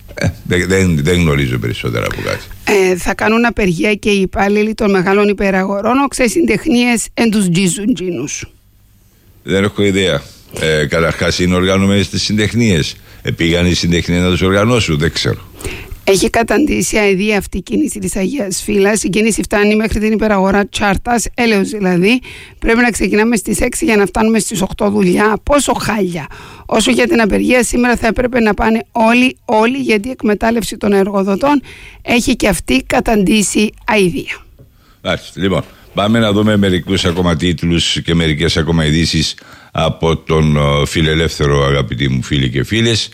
Δεν γνωρίζω περισσότερα από κάτι. Θα κάνουν απεργία και οι υπάλληλοι των μεγάλων υπεραγορών, οξές συντεχνίες εν τους τζίζουν τζίνους. Δεν έχω ιδέα. Καταρχάς είναι οργανωμένοι στις συντεχνίες. Πήγαν οι συντεχνίες να τους οργανώσουν, δεν ξέρω. Έχει καταντήσει αηδία αυτή η κίνηση της Αγίας Φύλας. Η κίνηση φτάνει μέχρι την υπεραγορά Τσάρτας, έλεος δηλαδή. Πρέπει να ξεκινάμε στις 6 για να φτάνουμε στις 8 δουλειά. Πόσο χάλια. Όσο για την απεργία, σήμερα θα έπρεπε να πάνε όλοι, γιατί η εκμετάλλευση των εργοδοτών έχει και αυτή καταντήσει αηδία. Λοιπόν, πάμε να δούμε μερικούς ακόμα τίτλους και μερικές ακόμα ειδήσεις από τον φιλελεύθερο, αγαπητοί μου φίλοι και φίλες.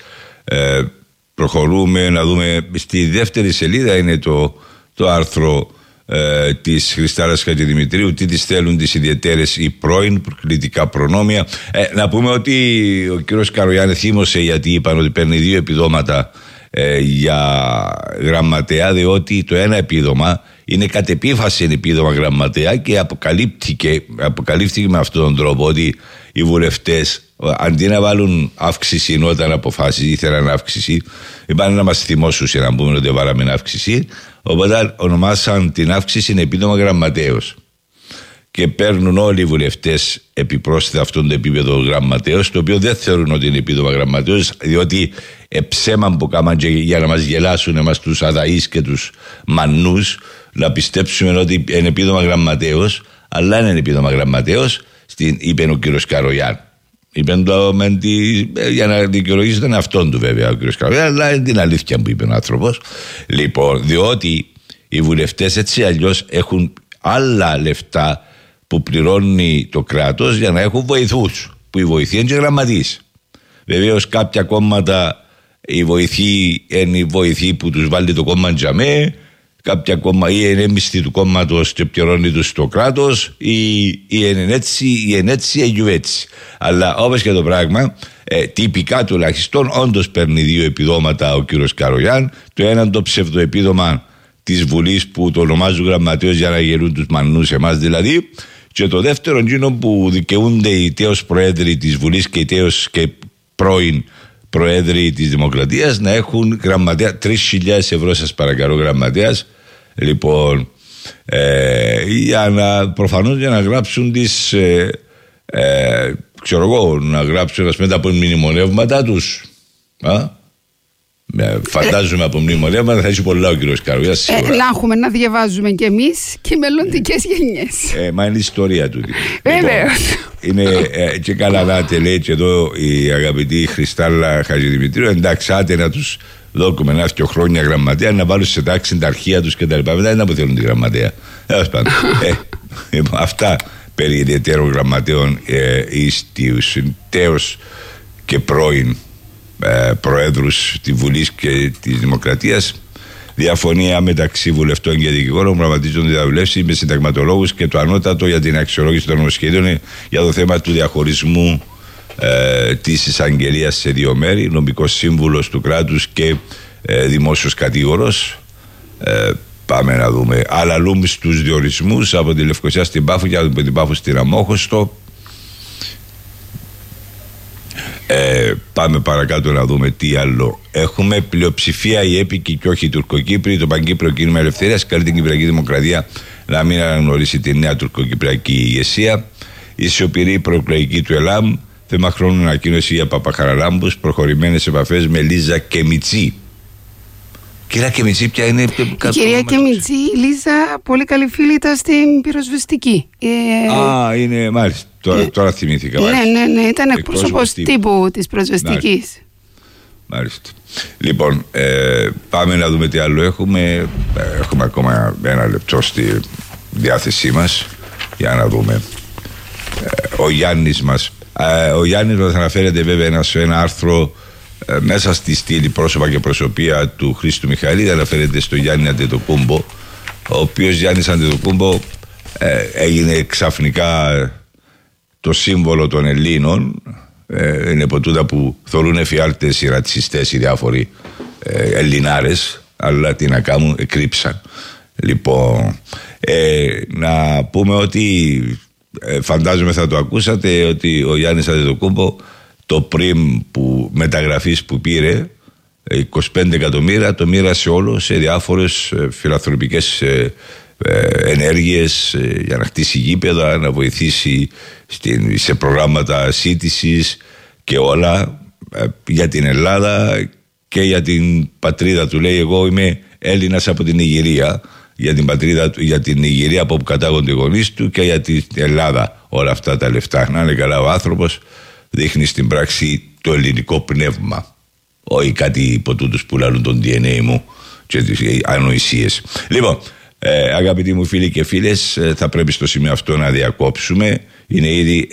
Προχωρούμε να δούμε, στη δεύτερη σελίδα είναι το άρθρο της Χριστάλλας Χατζηδημητρίου, τι τις θέλουν τις ιδιαιτέρες ή πρώην προκλητικά προνόμια. Να πούμε ότι ο κύριος Καρογιάννη θύμωσε γιατί είπαν ότι παίρνει 2 επιδόματα για γραμματέα, διότι το ένα επίδομα είναι κατ' επίφαση επίδομα γραμματέα και αποκαλύφθηκε με αυτόν τον τρόπο ότι οι βουλευτές αντί να βάλουν αύξηση όταν ήθελαν αύξηση, είπαν να μας θυμώσουν να πούμε ότι βάλαμε αύξηση, οπότε ονομάσαν την αύξηση επίδομα γραμματέως και παίρνουν όλοι οι βουλευτές επιπρόσθετα αυτόν το επίπεδο γραμματέως, το οποίο δεν θεωρούν ότι είναι επίδομα γραμματέως, διότι ψέμα που κάμαν για να μας γελάσουν εμάς τους αδαείς και τους μανούς, να πιστέψουμε ότι είναι επίδομα γραμματέως, αλλά είναι επίδομα γραμματέως, είπε ο κύριος Καρογιάννη. Είπε το για να δικαιολογήσει τον εαυτόν του βέβαια ο κύριος Καρογιάννη, αλλά είναι την αλήθεια που είπε ο άνθρωπος. Λοιπόν, διότι οι βουλευτές έτσι αλλιώς έχουν άλλα λεφτά που πληρώνει το κράτος για να έχουν βοηθούς, που οι βοηθοί είναι και γραμματείς. Βεβαίως κάποια κόμματα οι βοηθοί είναι οι βοηθοί που τους βάλει το κόμμα τζαμέ, κάποια κόμμα ή είναι μισθή του κόμματος και πληρώνει τους το κράτος, ή είναι έτσι ή είναι έτσι ή έτσι. Αλλά όπως και το πράγμα, τυπικά τουλάχιστον όντως παίρνει 2 επιδόματα ο κύριος Καρογιάννη. Το ένα το ψευδοεπίδομα της Βουλής που το ονομάζουν γραμματέως για να γελούν τους μανούς εμάς δηλαδή, και το δεύτερο εκείνο που δικαιούνται οι τέος προέδροι της Βουλής και οι τέος και πρώην προέδροι της Δημοκρατίας να έχουν γραμματέα 3.000 ευρώ, σας παρακαλώ, γραμματέας. Λοιπόν, προφανώς για να γράψουν τις ξέρω εγώ, να γράψουν μετά από μνημονεύματα τους. Φαντάζομαι από μνημονεύματα θα έχει πολλά ο κύριος Καρογιάννης. Να έχουμε να διαβάζουμε κι εμείς και μελλοντικές γενιές. Μα είναι η ιστορία τούτη. Βεβαίως. Είναι και καλά να λέει και εδώ η αγαπητή Χριστάλλα Χατζηδημητρίου, εντάξει, άτε να τους δώκουμε 1-2 χρόνια γραμματέα, να βάλουν σε τάξη τα αρχεία τους κτλ. Μετά δεν αποθέτουν τη γραμματέα. Αυτά περί ιδιαίτερων γραμματέων εις τους τέος και πρώην προέδρους της Βουλής και της Δημοκρατίας. Διαφωνία μεταξύ βουλευτών και δικηγόρων πραγματίζονται διαβουλεύσεις με συνταγματολόγους και το ανώτατο για την αξιολόγηση των νομοσχεδίων για το θέμα του διαχωρισμού της εισαγγελίας σε 2 μέρη, νομικός σύμβουλος του κράτους και δημόσιος κατήγορος. Πάμε να δούμε. Αλλαλούμε στους διορισμούς από τη Λευκωσία στην Πάφο και από την Πάφο στην Αμόχωστο. Πάμε παρακάτω να δούμε τι άλλο έχουμε. Πλειοψηφία οι έπικοι και όχι οι Τουρκοκύπροι. Το Παγκύπριο Κίνημα Ελευθερίας καλεί την Κυπριακή Δημοκρατία να μην αναγνωρίσει τη νέα τουρκοκυπριακή ηγεσία. Η σιωπηρή προεκλογική του ΕΛΑΜ, θέμα χρόνου ανακοίνωση για Παπαχαραλάμπους, προχωρημένες επαφές με Λίζα Κεμιτσί. Κυρία Κεμιτσί, ποια είναι? Η κυρία Κεμιτσί, η Λίζα, πολύ καλή φίλη, ήταν στην πυροσβεστική. Είναι μάλιστα. Τώρα θυμήθηκα. Ναι, ήταν εκπρόσωπος τύπου της πυροσβεστικής. Μάλιστα. Λοιπόν, πάμε να δούμε τι άλλο έχουμε. Έχουμε ακόμα 1 λεπτό στη διάθεσή μας για να δούμε. Ο Γιάννης μας. Ο Γιάννης μας αναφέρεται βέβαια σε ένα άρθρο μέσα στη στήλη πρόσωπα και προσωπία του Χρήστου Μιχαηλίδη. Αναφέρεται στο Γιάννη Αντετοκούμπο, ο οποίος Γιάννης Αντετοκούμπο έγινε ξαφνικά το σύμβολο των Ελλήνων. Είναι από τούτα που θωρούν εφιάλτες οι ρατσιστές οι διάφοροι Ελληνάρες, αλλά τι να κάνουν, εκρύψαν. Λοιπόν, να πούμε ότι φαντάζομαι θα το ακούσατε ότι ο Γιάννης Αντετοκούμπο το πριμ μεταγραφής που πήρε 25 εκατομμύρια το μοίρασε όλο σε διάφορες φιλανθρωπικές ενέργειες για να χτίσει γήπεδα, να βοηθήσει σε προγράμματα σύντησης και όλα για την Ελλάδα και για την πατρίδα του. Λέει, εγώ είμαι Έλληνας από την Νιγηρία, για την πατρίδα του, για την Νιγηρία από όπου κατάγονται οι γονείς του και για την Ελλάδα όλα αυτά τα λεφτά. Να είναι καλά ο άνθρωπος, δείχνει στην πράξη το ελληνικό πνεύμα, όχι κάτι υπό τούτους που λαλούν τον DNA μου και τις ανοησίες. Λοιπόν, αγαπητοί μου φίλοι και φίλες, θα πρέπει στο σημείο αυτό να διακόψουμε. Είναι ήδη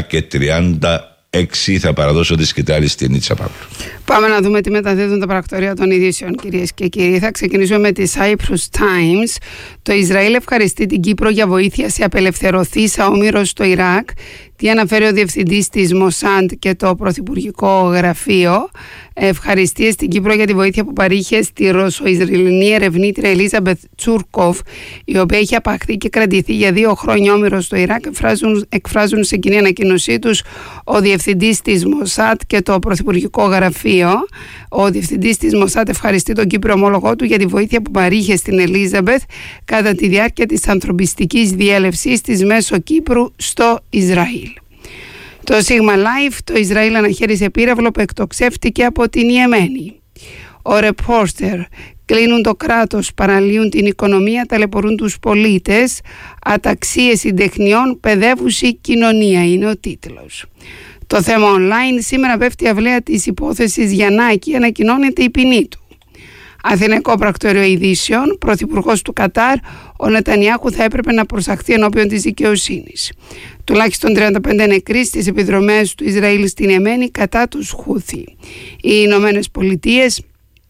7:36. Θα παραδώσω τη σκητάλη στην Νίτσα Παύλου. Πάμε να δούμε τι μεταδίδουν τα πρακτορία των ειδήσεων, κυρίες και κύριοι. Θα ξεκινήσουμε με τη Cyprus Times. Το Ισραήλ ευχαριστεί την Κύπρο για βοήθεια σε απελευθερωθήσα όμηρος στο Ιράκ. Τι αναφέρει ο διευθυντής της Μοσάντ και το Πρωθυπουργικό Γραφείο. Ευχαριστίες στην Κύπρο για τη βοήθεια που παρήχε στη Ρωσο-Ισραηλινή ερευνήτρια Ελίζαμπεθ Τσούρκοφ, η οποία έχει απαχθεί και κρατηθεί για 2 χρόνια όμηρος στο Ιράκ. Εκφράζουν σε κοινή ανακοίνωσή τους ο διευθυντής της Μοσάντ και το Πρωθυπουργικό Γραφείο. Ο διευθυντής της Μοσάντ ευχαριστεί τον Κύπριο ομόλογό του για τη βοήθεια που παρήχε στην Ελίζαμπεθ κατά τη διάρκεια της ανθρωπιστικής διέλευσης της μέσω Κύπρου στο Ισραήλ. Το Sigma Life, το Ισραήλ αναχαίρισε πύραυλο που εκτοξεύτηκε από την Ιεμένη. Ο Reporter, κλείνουν το κράτος, παραλύουν την οικονομία, ταλαιπωρούν τους πολίτες, αταξίες συντεχνιών, παιδεύουση κοινωνία είναι ο τίτλος. Το θέμα online, σήμερα πέφτει η αυλαία της υπόθεσης Γιαννάκη, ανακοινώνεται η ποινή του. Αθηναϊκό πρακτορείο ειδήσεων, πρωθυπουργός του Κατάρ, ο Νετανιάχου θα έπρεπε να προσαχθεί ενώπιον της δικαιοσύνης. Τουλάχιστον 35 νεκροί στις επιδρομές του Ισραήλ στην Ιεμένη κατά τους Χούθι. Οι Ηνωμένες Πολιτείες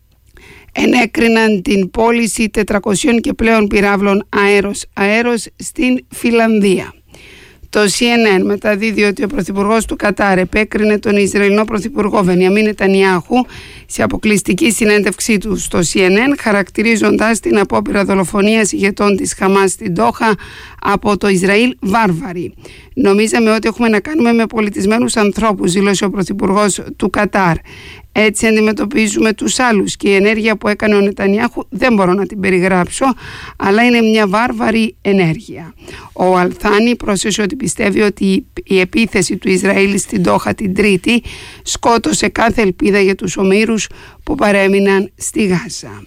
ενέκριναν την πώληση 400 και πλέον πυράβλων αέρος στην Φιλανδία. Το CNN μεταδίδει ότι ο πρωθυπουργός του Κατάρ επέκρινε τον Ισραηλινό πρωθυπουργό Βενιαμίν Νετανιάχου σε αποκλειστική συνέντευξή του στο CNN, χαρακτηρίζοντας την απόπειρα δολοφονίας ηγετών της Χαμάς στην Ντόχα από το Ισραήλ βάρβαρη. Νομίζαμε ότι έχουμε να κάνουμε με πολιτισμένους ανθρώπους, δήλωσε ο πρωθυπουργός του Κατάρ. Έτσι αντιμετωπίζουμε τους άλλους και η ενέργεια που έκανε ο Νετανιάχου δεν μπορώ να την περιγράψω, αλλά είναι μια βάρβαρη ενέργεια. Ο Αλθάνη πρόσθεσε ότι πιστεύει ότι η επίθεση του Ισραήλ στην Ντόχα την Τρίτη σκότωσε κάθε ελπίδα για τους ομήρους που παρέμειναν στη Γάζα.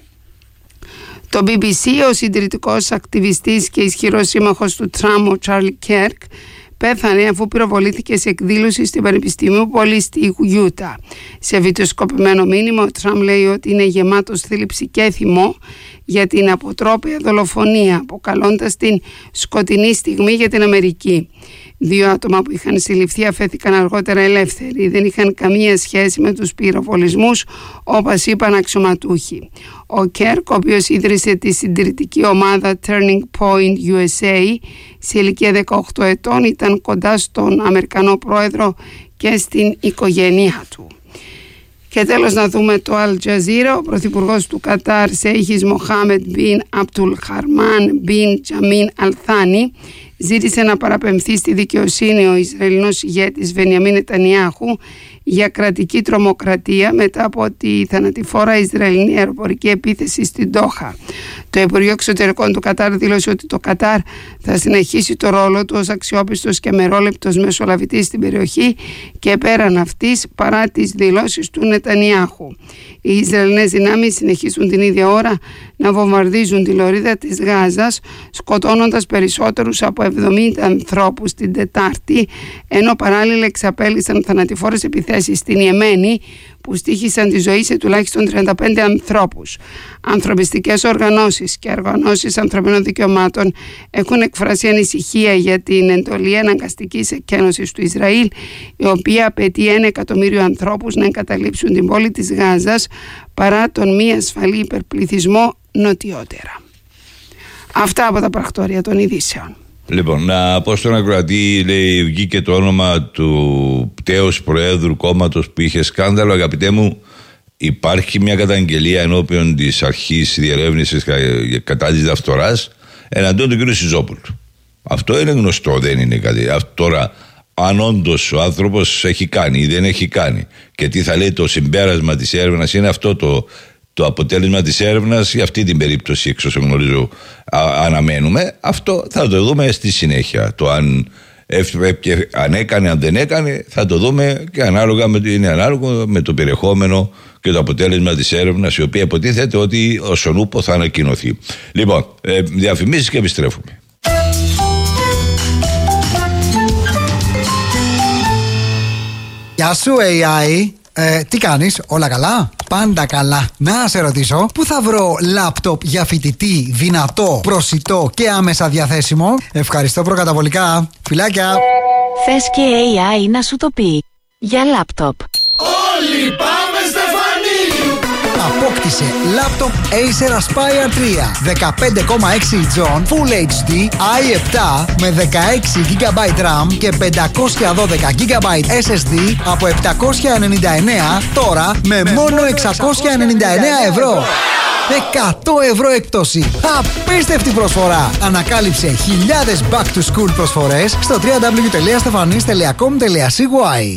Το BBC, ο συντηρητικός ακτιβιστής και ισχυρός σύμμαχος του Τραμπ, ο Τσάρλι Κέρκ, πέθανε αφού πυροβολήθηκε σε εκδήλωση στην Πανεπιστημίου Πόλη στη Ιούτα. Σε βιντεοσκοπημένο μήνυμα, ο Τραμπ λέει ότι είναι γεμάτος θλίψη και θυμό για την αποτρόπαια δολοφονία, αποκαλώντας την σκοτεινή στιγμή για την Αμερική. 2 άτομα που είχαν συλληφθεί αφέθηκαν αργότερα ελεύθεροι. Δεν είχαν καμία σχέση με τους πυροβολισμούς, όπως είπαν αξιωματούχοι. Ο Κέρκ, ο οποίος ίδρυσε τη συντηρητική ομάδα Turning Point USA, σε ηλικία 18 ετών, ήταν κοντά στον Αμερικανό πρόεδρο και στην οικογένειά του. Και τέλος να δούμε το Al Jazeera. Ο πρωθυπουργός του Κατάρ, Σέιχης Μοχάμεντ Μπιν Αμπτουλ Χαρμάν Μπιν Τζαμίν Αλθάνη, ζήτησε να παραπεμφθεί στη δικαιοσύνη ο Ισραηλινός ηγέτης Βενιαμίν Νετανιάχου για κρατική τρομοκρατία μετά από τη θανατηφόρα Ισραηλινή αεροπορική επίθεση στην Ντόχα. Το Υπουργείο Εξωτερικών του Κατάρ δήλωσε ότι το Κατάρ θα συνεχίσει το ρόλο του ως αξιόπιστος και αμερόληπτος μεσολαβητής στην περιοχή και πέραν αυτής, παρά τις δηλώσεις του Νετανιάχου. Οι Ισραηλινές δυνάμεις συνεχίζουν την ίδια ώρα να βομβαρδίζουν τη λωρίδα της Γάζας, σκοτώνοντας περισσότερους από 70 ανθρώπους την Τετάρτη, ενώ παράλληλα εξαπέλυσαν θανατηφόρες επιθέσεις στην Ιεμένη που στοίχησαν τη ζωή σε τουλάχιστον 35 ανθρώπους. Ανθρωπιστικές οργανώσεις και οργανώσεις ανθρωπίνων δικαιωμάτων έχουν εκφράσει ανησυχία για την εντολή αναγκαστικής εκένωσης του Ισραήλ, η οποία απαιτεί 1 εκατομμύριο ανθρώπους να εγκαταλείψουν την πόλη της Γάζας παρά τον μη ασφαλή υπερπληθυσμό νοτιότερα. Αυτά από τα πρακτόρια των ειδήσεων. Λοιπόν, να πω στον ακροατή, λέει, βγήκε το όνομα του πτέως Προέδρου κόμματος που είχε σκάνδαλο. Αγαπητέ μου, υπάρχει μια καταγγελία ενώπιον της αρχής διερεύνησης κατά της διαφθοράς εναντίον του κ. Σιζόπουλου. Αυτό είναι γνωστό, δεν είναι κάτι. Τώρα, αν όντως ο άνθρωπος έχει κάνει ή δεν έχει κάνει και τι θα λέει το συμπέρασμα της έρευνας, είναι αυτό το αποτέλεσμα της έρευνας, για αυτή την περίπτωση, εξ όσων γνωρίζω, αναμένουμε. Αυτό θα το δούμε στη συνέχεια. Το αν έκανε, αν δεν έκανε, θα το δούμε και είναι ανάλογο με το περιεχόμενο και το αποτέλεσμα της έρευνας, η οποία υποτίθεται ότι ως ο νούπο θα ανακοινωθεί. Λοιπόν, διαφημίσεις και επιστρέφουμε. Γεια σου AI. Τι κάνεις, όλα καλά? Πάντα καλά. Να σε ρωτήσω, πού θα βρω λάπτοπ για φοιτητή, δυνατό, προσιτό και άμεσα διαθέσιμο? Ευχαριστώ προκαταβολικά. Φιλάκια. Θες και AI να σου το πει. Για λάπτοπ. Όλοι πάμε Στεφανίλιου. Απόκτησε λάπτοπ Acer Aspire 3 15,6 inch Full HD i7 με 16GB RAM και 512GB SSD από 799 τώρα με μόνο 699 ευρώ. 100 ευρώ έκπτωση. Απίστευτη προσφορά. Ανακάλυψε χιλιάδες back to school προσφορές στο www.stefanis.com.cy.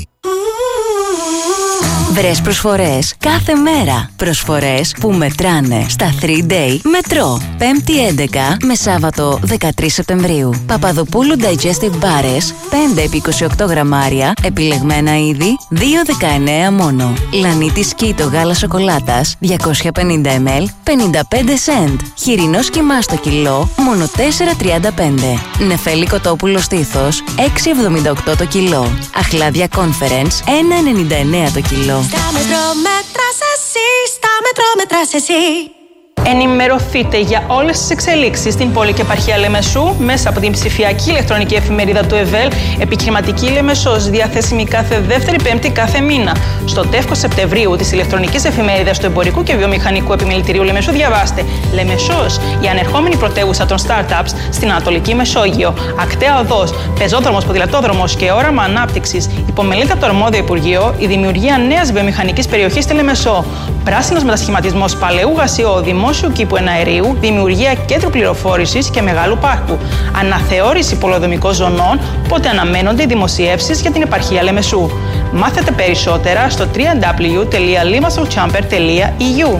Βρες προσφορές κάθε μέρα. Προσφορές που μετράνε στα 3-day Μετρό. 5η 11 με Σάββατο 13 Σεπτεμβρίου. Παπαδοπούλου Digestive Μπάρες 5x28 γραμμάρια. Επιλεγμένα είδη 2,19 μόνο. Λανίτη Σκίτο γάλα σοκολάτας 250 ml 55 cent. Χοιρινό σκυμά στο κιλό μόνο 4,35. Νεφέλη κοτόπουλο στήθος 6,78 το κιλό. Αχλάδια Conference 1,99 το κιλό. Στα μετρό μέτρας εσύ, στα μετρό μετράς εσύ. Ενημερωθείτε για όλες τις εξελίξεις στην πόλη και επαρχία Λεμεσού μέσα από την ψηφιακή ηλεκτρονική εφημερίδα του ΕΒΕΛ Επιχειρηματική Λεμεσός, διαθέσιμη κάθε δεύτερη Πέμπτη κάθε μήνα. Στο τεύχος Σεπτεμβρίου της ηλεκτρονικής εφημερίδας του Εμπορικού και Βιομηχανικού Επιμελητηρίου Λεμεσού διαβάστε Λεμεσός, η ανερχόμενη πρωτεύουσα των startups στην Ανατολική Μεσόγειο. Ακταία οδός, πεζόδρομος, ποδηλατόδρομος και όραμα ανάπτυξης. Υπομελείται από το αρμόδιο Υπουργείο η δημιουργία νέας βιομηχανικής περιοχής στη Λεμεσό. Πράσινος μετασχηματισμός παλαιού γασιό δημόσιου κήπου εναερίου, δημιουργία κέντρου πληροφόρησης και μεγάλου πάρκου. Αναθεώρηση πολεοδομικών ζωνών, πότε αναμένονται οι δημοσιεύσεις για την επαρχία Λεμεσού. Μάθετε περισσότερα στο www.limasolchamber.eu.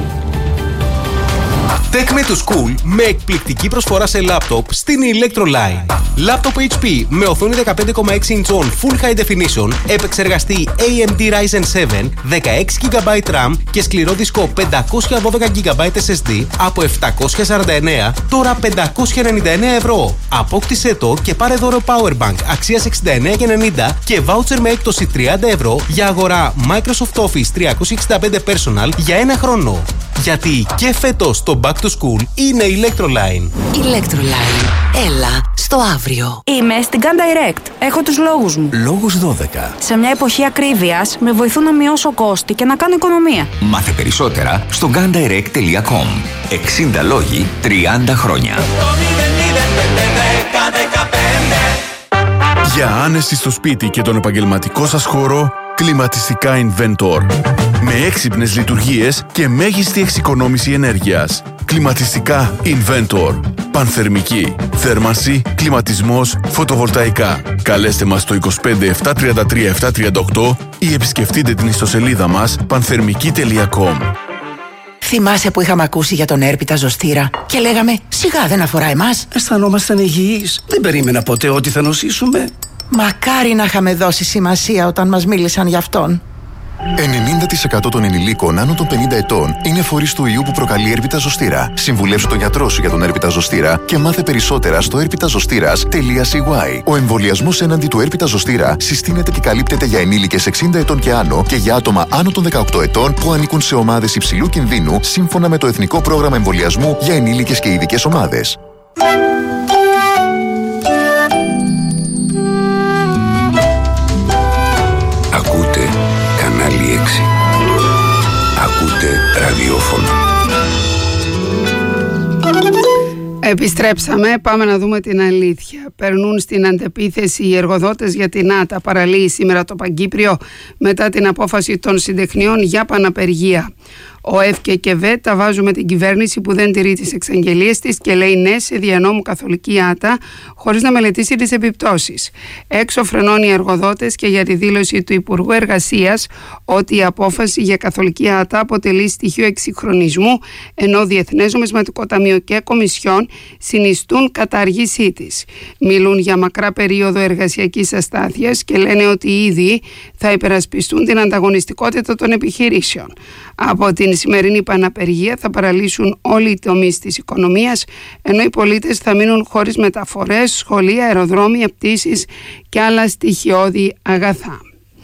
Tech Me to School με εκπληκτική προσφορά σε λάπτοπ στην Electroline. Λάπτοπ HP με οθόνη 15,6 inch Full High Definition, επεξεργαστή AMD Ryzen 7, 16GB RAM και σκληρό δίσκο 512GB SSD από 749, τώρα 599 ευρώ. Απόκτησέ το και πάρε δώρο Powerbank αξίας 69,90 και voucher με έκπτωση 30 ευρώ για αγορά Microsoft Office 365 Personal για ένα χρόνο. Γιατί και φέτος το Back to School είναι Electroline. Electroline. Έλα στο αύριο. Είμαι στην Gun Direct. Έχω τους λόγους μου. Λόγους 12. Σε μια εποχή ακρίβειας με βοηθούν να μειώσω κόστη και να κάνω οικονομία. Μάθε περισσότερα στο gundirect.com. 60 λόγοι, 30 χρόνια. Για άνεση στο σπίτι και τον επαγγελματικό σας χώρο, κλιματιστικά Inventor. Με έξυπνες λειτουργίες και μέγιστη εξοικονόμηση ενέργειας. Κλιματιστικά Inventor. Πανθερμική, θέρμανση, κλιματισμός, φωτοβολταϊκά. Καλέστε μας στο 25 733 738 ή επισκεφτείτε την ιστοσελίδα μας πανθερμική.com. Θυμάσαι που είχαμε ακούσει για τον έρπιτα ζωστήρα και λέγαμε σιγά δεν αφορά εμάς? Αισθανόμασταν υγιείς. Δεν περίμενα ποτέ ότι θα νοσήσουμε. Μακάρι να είχαμε δώσει σημασία όταν μας μίλησαν γι' αυτόν. 90% των ενηλίκων άνω των 50 ετών είναι φορείς του ιού που προκαλεί έρπιτα ζωστήρα. Συμβουλεύσου τον γιατρό σου για τον έρπιτα ζωστήρα και μάθε περισσότερα στο erpitazostira.cy. Ο εμβολιασμός έναντι του έρπιτα ζωστήρα συστήνεται και καλύπτεται για ενήλικες 60 ετών και άνω και για άτομα άνω των 18 ετών που ανήκουν σε ομάδες υψηλού κινδύνου σύμφωνα με το Εθνικό Πρόγραμμα Εμβολιασμού για ενήλικες και ειδικές ομάδες. Ακούτε κανάλι 6. Ακούτε ραδιόφωνο. Επιστρέψαμε, πάμε να δούμε την αλήθεια. Περνούν στην αντεπίθεση οι εργοδότες για την ΆΤΑ. Παραλύει σήμερα το Παγκύπριο μετά την απόφαση των συντεχνιών για παναπεργία. Ο ΕΦ και ΒΕ τα βάζουν με την κυβέρνηση που δεν τηρεί τις εξαγγελίες της και λέει ναι σε διανόμου καθολική ΆΤΑ χωρίς να μελετήσει τις επιπτώσεις. Έξω φρενώνει οι εργοδότες και για τη δήλωση του Υπουργού Εργασίας ότι η απόφαση για καθολική ΆΤΑ αποτελεί στοιχείο εξυγχρονισμού, ενώ Διεθνές Νομισματικό Ταμείο και Κομισιόν συνιστούν κατάργησή της. Μιλούν για μακρά περίοδο εργασιακής αστάθειας και λένε ότι ήδη θα υπερασπιστούν την ανταγωνιστικότητα των επιχειρήσεων. Από την σημερινή παναπεργία θα παραλύσουν όλοι οι τομείς της οικονομίας, ενώ οι πολίτες θα μείνουν χωρίς μεταφορές, σχολεία, αεροδρόμια, πτήσεις και άλλα στοιχειώδη αγαθά.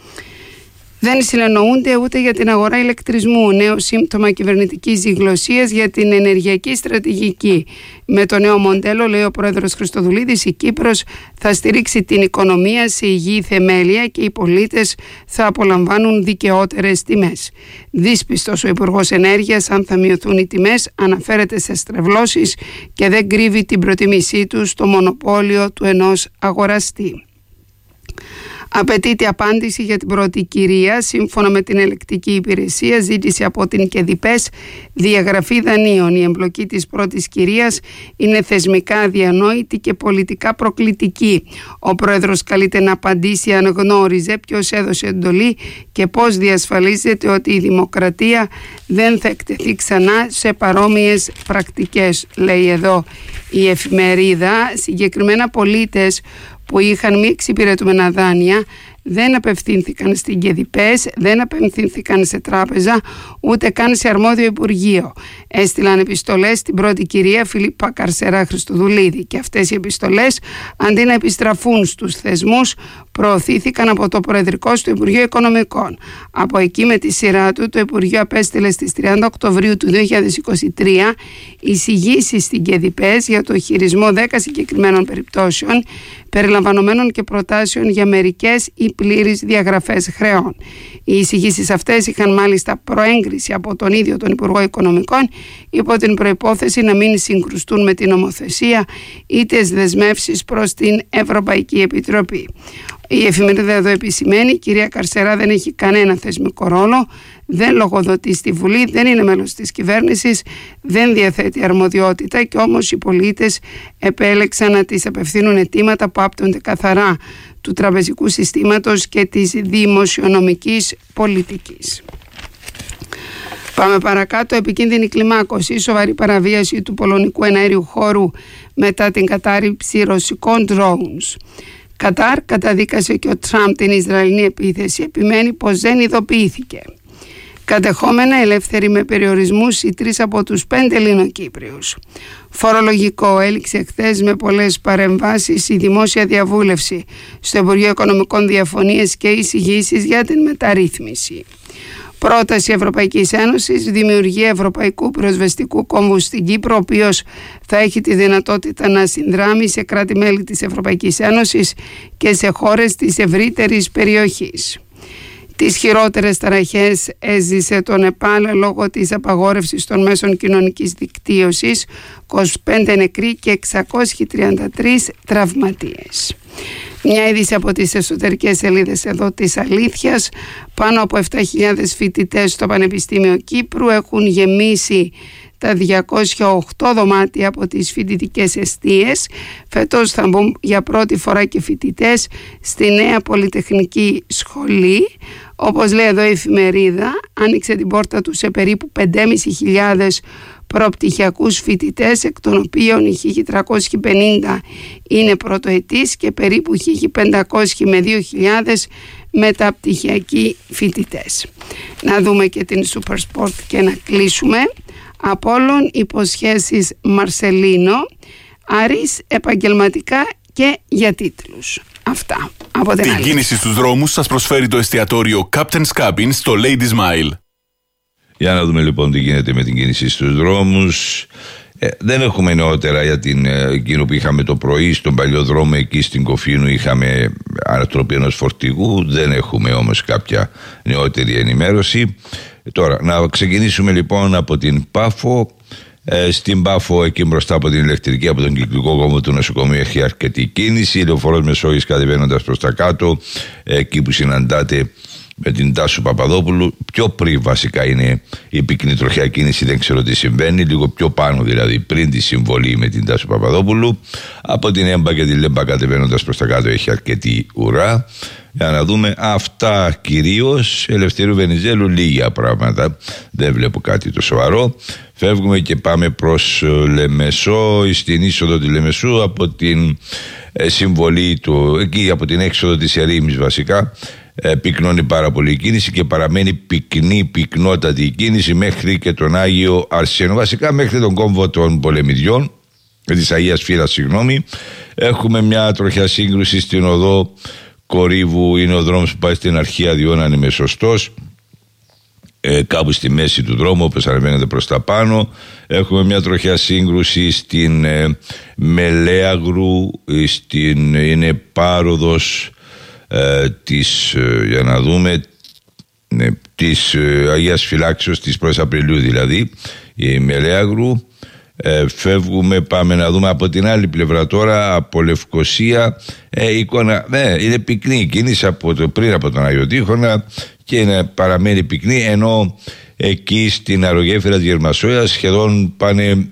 Δεν συνεννοούνται ούτε για την αγορά ηλεκτρισμού, νέο σύμπτωμα κυβερνητικής ζυγλωσσίας για την ενεργειακή στρατηγική. Με το νέο μοντέλο, λέει ο πρόεδρος Χριστοδουλίδης, η Κύπρος θα στηρίξει την οικονομία σε υγιή θεμέλια και οι πολίτες θα απολαμβάνουν δικαιότερες τιμές. Δύσπιστος ο Υπουργός Ενέργειας αν θα μειωθούν οι τιμές, αναφέρεται σε στρεβλώσεις και δεν κρύβει την προτιμήσή του στο μονοπόλιο του ενός αγοραστή. Απαιτείται απάντηση για την πρώτη κυρία. Σύμφωνα με την ελεκτική υπηρεσία, ζήτησε από την ΚΕΔΙΠΕΣ διαγραφή δανείων. Η εμπλοκή της πρώτης κυρίας είναι θεσμικά αδιανόητη και πολιτικά προκλητική. Ο πρόεδρος καλείται να απαντήσει αν γνώριζε ποιος έδωσε εντολή και πώς διασφαλίζεται ότι η δημοκρατία δεν θα εκτεθεί ξανά σε παρόμοιες πρακτικές, λέει εδώ η εφημερίδα. Συγκεκριμένα πολίτες που είχαν μη εξυπηρετούμενα δάνεια δεν απευθύνθηκαν στην ΚΕΔΙΠΕΣ, δεν απευθύνθηκαν σε τράπεζα, ούτε καν σε αρμόδιο Υπουργείο. Έστειλαν επιστολές στην πρώτη κυρία Φιλίππα Καρσερά Χριστοδουλίδη και αυτές οι επιστολές, αντί να επιστραφούν στους θεσμούς, προωθήθηκαν από το Προεδρικό στο Υπουργείο Οικονομικών. Από εκεί με τη σειρά του το Υπουργείο απέστειλε στις 30 Οκτωβρίου του 2023 εισηγήσεις στην ΚΕΔΙΠΕΣ για το χειρισμό 10 συγκεκριμένων περιπτώσεων, περιλαμβανομένων και προτάσεων για μερικές ή πλήρεις διαγραφές χρεών. Οι εισηγήσεις αυτές είχαν μάλιστα προέγκριση από τον ίδιο τον Υπουργό Οικονομικών υπό την προϋπόθεση να μην συγκρουστούν με την νομοθεσία ή τις δεσμεύσεις προς την Ευρωπαϊκή Επιτροπή. Η εφημερίδα εδώ επισημαίνει: η κυρία Καρσερά δεν έχει κανένα θεσμικό ρόλο, δεν λογοδοτεί στη Βουλή, δεν είναι μέλος της κυβέρνησης, δεν διαθέτει αρμοδιότητα και όμως οι πολίτες επέλεξαν να της απευθύνουν αιτήματα που άπτονται καθαρά του τραπεζικού συστήματος και της δημοσιονομικής πολιτικής. Πάμε παρακάτω. Επικίνδυνη κλιμάκωση, σοβαρή παραβίαση του πολωνικού εναέριου χώρου μετά την κατάρριψη ρωσικών drones. Κατάρ, καταδίκασε και ο Τραμπ την Ισραηλινή επίθεση, επιμένει πως δεν ειδοποιήθηκε. Κατεχόμενα ελεύθεροι με περιορισμούς οι 3 από τους 5 Ελληνοκύπριους. Φορολογικό, έληξε χθες με πολλές παρεμβάσεις η δημόσια διαβούλευση. Στο Υπουργείο Οικονομικών διαφωνίες και εισηγήσεις για την μεταρρύθμιση. Πρόταση Ευρωπαϊκής Ένωσης, δημιουργία Ευρωπαϊκού Πυροσβεστικού Κόμβου στην Κύπρο, ο οποίος θα έχει τη δυνατότητα να συνδράμει σε κράτη-μέλη της Ευρωπαϊκής Ένωσης και σε χώρες της ευρύτερης περιοχής. Τις χειρότερες ταραχές έζησε το Νεπάλ λόγω της απαγόρευσης των μέσων κοινωνικής δικτύωσης, 25 νεκροί και 633 τραυματίες. Μια είδηση από τις εσωτερικές σελίδες εδώ της Αλήθειας. Πάνω από 7.000 φοιτητές στο Πανεπιστήμιο Κύπρου έχουν γεμίσει τα 208 δωμάτια από τις φοιτητικές εστίες. Φέτος θα μπουν για πρώτη φορά και φοιτητές στη νέα Πολυτεχνική Σχολή. Όπως λέει εδώ η εφημερίδα, άνοιξε την πόρτα του σε περίπου 5.500 προπτυχιακούς φοιτητές, εκ των οποίων οι 1.350 είναι πρωτοετής και περίπου 1.500 με 2.000 μεταπτυχιακοί φοιτητές. Να δούμε και την Super Sport και να κλείσουμε. Απόλλων, υποσχέσεις Μαρσελίνο, Άρης επαγγελματικά και για τίτλους. Αυτά από την άλλη. Κίνηση στους δρόμους σας προσφέρει το εστιατόριο Captain's Cabin στο Lady Smile. Για να δούμε λοιπόν τι γίνεται με την κίνηση στους δρόμους. Δεν έχουμε νεότερα για εκείνο που είχαμε το πρωί στον παλιό δρόμο εκεί στην Κοφίνου, είχαμε ανατροπή ενός φορτηγού. Δεν έχουμε όμως κάποια νεότερη ενημέρωση. Τώρα να ξεκινήσουμε λοιπόν από την Πάφο. Στην Πάφο, εκεί μπροστά από την ηλεκτρική, από τον κυκλικό κόμβο του νοσοκομείου, έχει αρκετή κίνηση. Λεωφορός Μεσόγειας κατεβαίνοντας προς τα κάτω, εκεί που συναντάτε με την Τάσου Παπαδόπουλου. Πιο πριν βασικά είναι η πυκνή τροχιά κίνηση, δεν ξέρω τι συμβαίνει. Λίγο πιο πάνω δηλαδή, πριν τη συμβολή με την Τάσου Παπαδόπουλου. Από την Έμπα και τη Λέμπα κατεβαίνοντας προς τα κάτω έχει αρκετή ουρά. Για να δούμε αυτά κυρίως. Ελευθερίου Βενιζέλου λίγα πράγματα, δεν βλέπω κάτι το σοβαρό. Φεύγουμε και πάμε προς Λεμεσό, στην είσοδο του Λεμεσού από την συμβολή του, εκεί από την έξοδο της Ερήμης βασικά. Πυκνώνει πάρα πολύ η κίνηση και παραμένει πυκνότατη η κίνηση μέχρι και τον Άγιο Αρσένο, βασικά μέχρι τον κόμβο των Πολεμιδιών, της Αγίας Φύλας, συγγνώμη. Έχουμε μια τροχιά σύγκρουση στην οδό Κορύβου, είναι ο δρόμος που πάει στην Αρχαία Διών, αν είμαι σωστός, κάπου στη μέση του δρόμου, όπως ανεβαίνετε προς τα πάνω. Έχουμε μια τροχιά σύγκρουση στην Μελέαγρου, είναι πάροδος της, για να δούμε, της Αγίας Φυλάξεως της 1ης Απριλίου δηλαδή, η Μελέαγρου. Φεύγουμε, πάμε να δούμε από την άλλη πλευρά τώρα, από Λευκοσία. Εικόνα, είναι πυκνή η κίνηση πριν από τον Άγιο Τείχονα και παραμένει πυκνή, ενώ εκεί στην αερογέφυρα της Γερμασόιας σχεδόν πάνε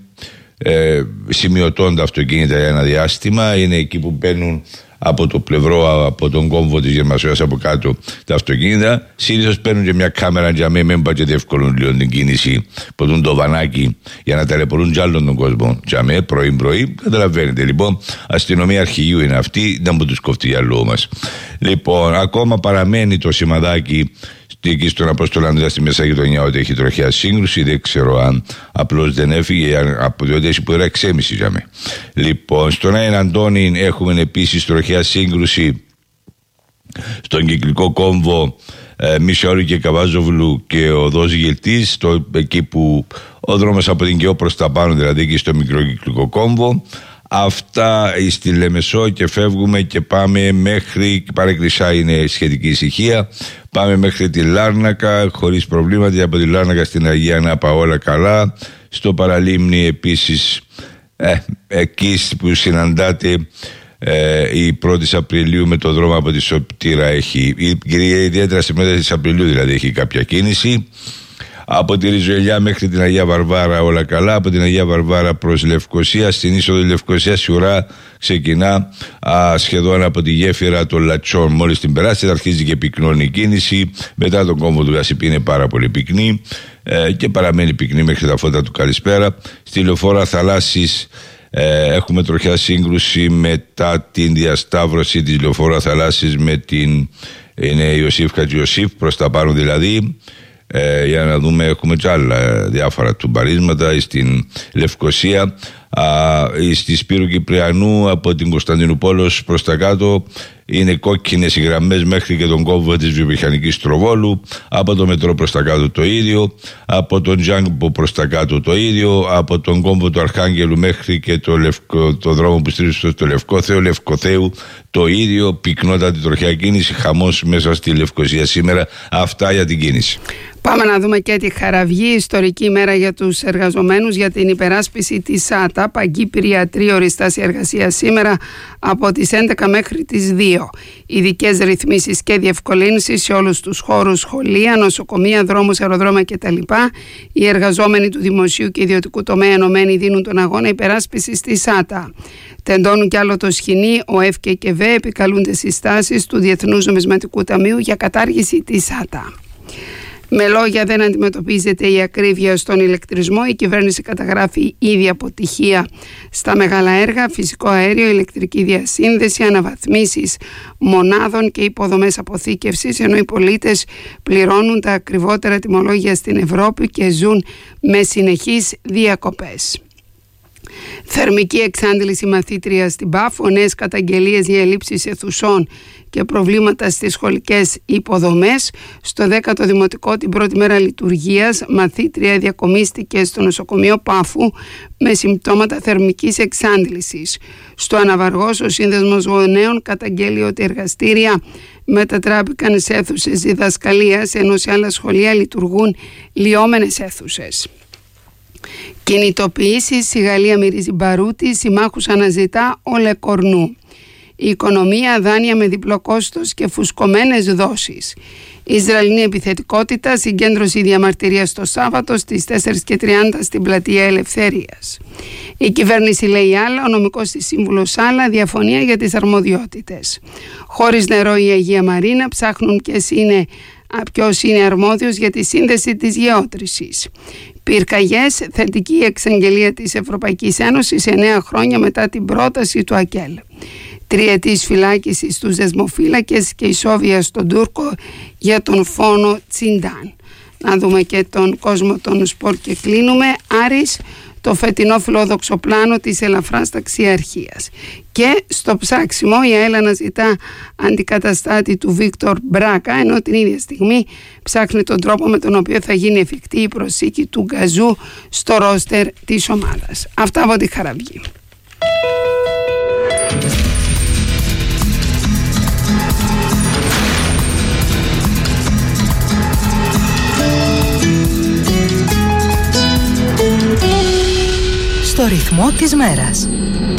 σημειωτώντα αυτοκίνητα για ένα διάστημα. Είναι εκεί που μπαίνουν από το πλευρό, από τον κόμβο της Γερμασόιας από κάτω τα αυτοκίνητα. Συνήθως παίρνουν και μια κάμερα για μην πάει και διευκολούν λίγο την κίνηση, ποτούν το βανάκι για να ταλαιπωρούν κι άλλον τον κόσμο. Για πρωί, καταλαβαίνετε. Λοιπόν, αστυνομία αρχηγείου είναι αυτή, δεν μου τους κοφτεί αλλού μας. Λοιπόν, ακόμα παραμένει το σημαδάκι εκεί στον Απόστολο Ανδρέα στη Μέσα Γειτονιά ότι έχει τροχιά σύγκρουση. Δεν ξέρω αν απλώς δεν έφυγε, διότι έχει που 6,5 για μέ. Λοιπόν, στον Άιν Αντώνη έχουμε επίσης τροχιά σύγκρουση στον κυκλικό κόμβο Μισαώρη και Καβάζοβλου και οδός Γελτής, εκεί που ο δρόμος από την Καιό προς τα πάνω, δηλαδή εκεί στο μικρό κυκλικό κόμβο. Αυτά στη Λεμεσό και φεύγουμε και πάμε μέχρι, παρέκκλησά είναι σχετική ησυχία, πάμε μέχρι τη Λάρνακα χωρίς προβλήματα. Από τη Λάρνακα στην Αγία Νάπα όλα καλά. Στο Παραλίμνη επίσης, εκεί που συναντάτε η 1η Απριλίου με το δρόμο από τη Σωτήρα έχει, ιδιαίτερα στη μέρα της Απριλίου δηλαδή, έχει κάποια κίνηση. Από τη Ριζοελιά μέχρι την Αγία Βαρβάρα όλα καλά. Από την Αγία Βαρβάρα προς Λευκοσία, στην είσοδο Λευκοσίας η ουρά ξεκινά σχεδόν από τη γέφυρα των Λατσών. Μόλις την περάσετε αρχίζει και πυκνώνει η κίνηση. Μετά τον κόμβο του Γασιπί είναι πάρα πολύ πυκνή και παραμένει πυκνή μέχρι τα φώτα του Καλησπέρα. Στη λεωφόρα Θαλάσσης έχουμε τροχιά σύγκρουση μετά την διασταύρωση της λεωφόρα Θαλάσσης με την Ιωσήφ Χατζιωσήφ προς τα πάνω δηλαδή. Για να δούμε, έχουμε και άλλα διάφορα τουμπαρίσματα στην Λευκοσία, στη Σπύρου Κυπριανού από την Κωνσταντινούπολος προς τα κάτω είναι κόκκινες οι γραμμές μέχρι και τον κόμβο της Βιομηχανικής Τροβόλου. Από το μετρό προς τα κάτω το ίδιο, από τον Τζάγκμπο προς τα κάτω το ίδιο, από τον κόμβο του Αρχάγγελου μέχρι και το δρόμο που στρίβει στο Λευκοθέου το ίδιο. Πυκνότατη τροχιά κίνηση, χαμός μέσα στη Λευκοσία σήμερα. Αυτά για την κίνηση. Πάμε να δούμε και τη Χαραυγή, ιστορική ημέρα για τους εργαζομένους για την υπεράσπιση της ΣΑΤΑ. Παγκύπρια 3 ορίσταση εργασία σήμερα από τις 11 μέχρι τις 2. Ειδικές ρυθμίσεις και διευκολύνσεις σε όλους τους χώρους, σχολεία, νοσοκομεία, δρόμους, αεροδρόμια κτλ. Οι εργαζόμενοι του δημοσίου και ιδιωτικού τομέα ενωμένοι δίνουν τον αγώνα υπεράσπισης της ΣΑΤΑ. Τεντώνουν κι άλλο το σκηνή, ο ΕΦ και ΚΕΒΕ επικαλούνται συστάσεις του Διεθνούς Νομισματικού Ταμείου για κατάργηση της ΣΑΤΑ. Με λόγια, δεν αντιμετωπίζεται η ακρίβεια στον ηλεκτρισμό. Η κυβέρνηση καταγράφει ήδη αποτυχία στα μεγάλα έργα, φυσικό αέριο, ηλεκτρική διασύνδεση, αναβαθμίσεις μονάδων και υποδομές αποθήκευσης, ενώ οι πολίτες πληρώνουν τα ακριβότερα τιμολόγια στην Ευρώπη και ζουν με συνεχείς διακοπές. Θερμική εξάντληση μαθήτρια στην Πάφο, νέες καταγγελίες για ελλείψεις αιθουσών και προβλήματα στις σχολικές υποδομές. Στο 10ο Δημοτικό την πρώτη μέρα λειτουργίας, μαθήτρια διακομίστηκε στο νοσοκομείο Πάφου με συμπτώματα θερμικής εξάντλησης. Στο Αναβαργός ο Σύνδεσμος Γονέων καταγγέλει ότι εργαστήρια μετατράπηκαν σε αίθουσες διδασκαλίας, ενώ σε άλλα σχολεία λειτουργούν λιώμενες αίθουσες. Κινητοποιήσεις, η Γαλλία μυρίζει μπαρούτι, συμμάχους αναζητά ο Λεκορνού. Η οικονομία, δάνεια με διπλό κόστος και φουσκωμένες δόσεις. Η Ισραηλινή επιθετικότητα, συγκέντρωση διαμαρτυρίας το Σάββατο στις 4:30 στην Πλατεία Ελευθερίας. Η κυβέρνηση λέει άλλα, ο νομικός της σύμβουλος άλλα, διαφωνία για τις αρμοδιότητες. Χωρίς νερό η Αγία Μαρίνα, ψάχνουν ποιος είναι αρμόδιος για τη σύνδεση της γεώτρησης. Πυρκαγιές, θετική εξαγγελία της Ευρωπαϊκής Ένωσης 9 χρόνια μετά την πρόταση του ΑΚΕΛ. 3ετής φυλάκιση στους δεσμοφύλακες και ισόβια στον Τούρκο για τον φόνο Τσιντάν. Να δούμε και τον κόσμο των σπορ και κλείνουμε. Άρης, το φετινό φιλόδοξο πλάνο της ελαφράς ταξιαρχίας. Και στο ψάξιμο η ΑΕΛ αναζητά αντικαταστάτη του Βίκτορ Μπράκα, ενώ την ίδια στιγμή ψάχνει τον τρόπο με τον οποίο θα γίνει εφικτή η προσήκη του Γκαζού στο ρόστερ της ομάδας. Αυτά από τη Χαραυγή. Στο ρυθμό της μέρας.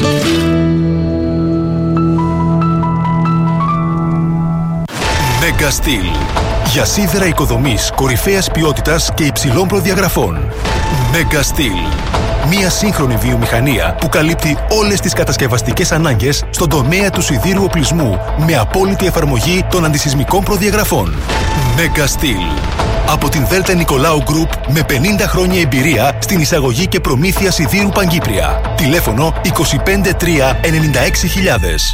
Mega Steel. Για σίδερα οικοδομής κορυφαίας ποιότητας και υψηλών προδιαγραφών. Mega Steel. Μια σύγχρονη βιομηχανία που καλύπτει όλες τις κατασκευαστικές ανάγκες στον τομέα του σιδήρου οπλισμού με απόλυτη εφαρμογή των αντισυσμικών προδιαγραφών. Mega Steel. Από την Δέλτα Νικολάου Group με 50 χρόνια εμπειρία στην εισαγωγή και προμήθεια σιδήρου Παγκύπρια. Τηλέφωνο 25 3 96.000.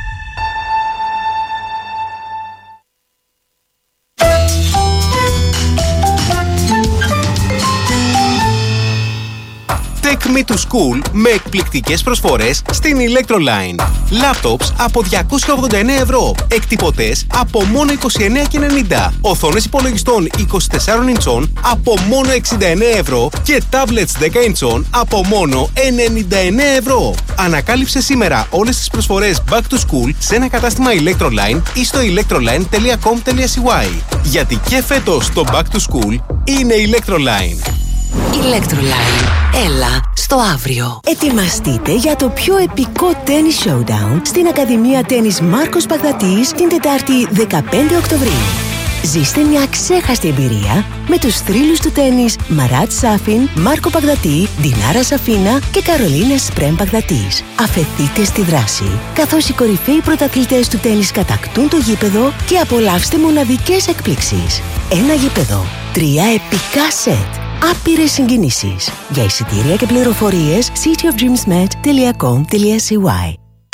Take me to school με εκπληκτικές προσφορές στην Electroline. Laptops από 289 ευρώ. Εκτυπωτές από μόνο 29,90. Οθόνες υπολογιστών 24 ιντσών από μόνο 69 ευρώ. Και tablets 10 ιντσών από μόνο 99 ευρώ. Ανακάλυψε σήμερα όλες τις προσφορές Back to School σε ένα κατάστημα Electroline ή στο electroline.com.cy. Γιατί και φέτος το Back to School είναι Electroline. Electroline. Έλα στο αύριο. Ετοιμαστείτε για το πιο επικό tennis showdown στην Ακαδημία Τένις Μάρκος Παγδατής την Τετάρτη 15 Οκτωβρίου. Ζήστε μια ξέχαστη εμπειρία με τους θρύλους του τένις Μαράτ Σάφιν, Μάρκο Παγδατή, Ντινάρα Σαφίνα και Καρολίνα Σπρέμ Παγδατής. Αφεθείτε στη δράση, καθώς οι κορυφαίοι πρωταθλητές του τένις κατακτούν το γήπεδο και απολαύστε μοναδικές εκπλήξεις. Ένα γήπεδο, 3 επικά σετ. Άπειρες συγκινήσεις. Για εισιτήρια και πληροφορίες cityofdreamsmet.com.cy.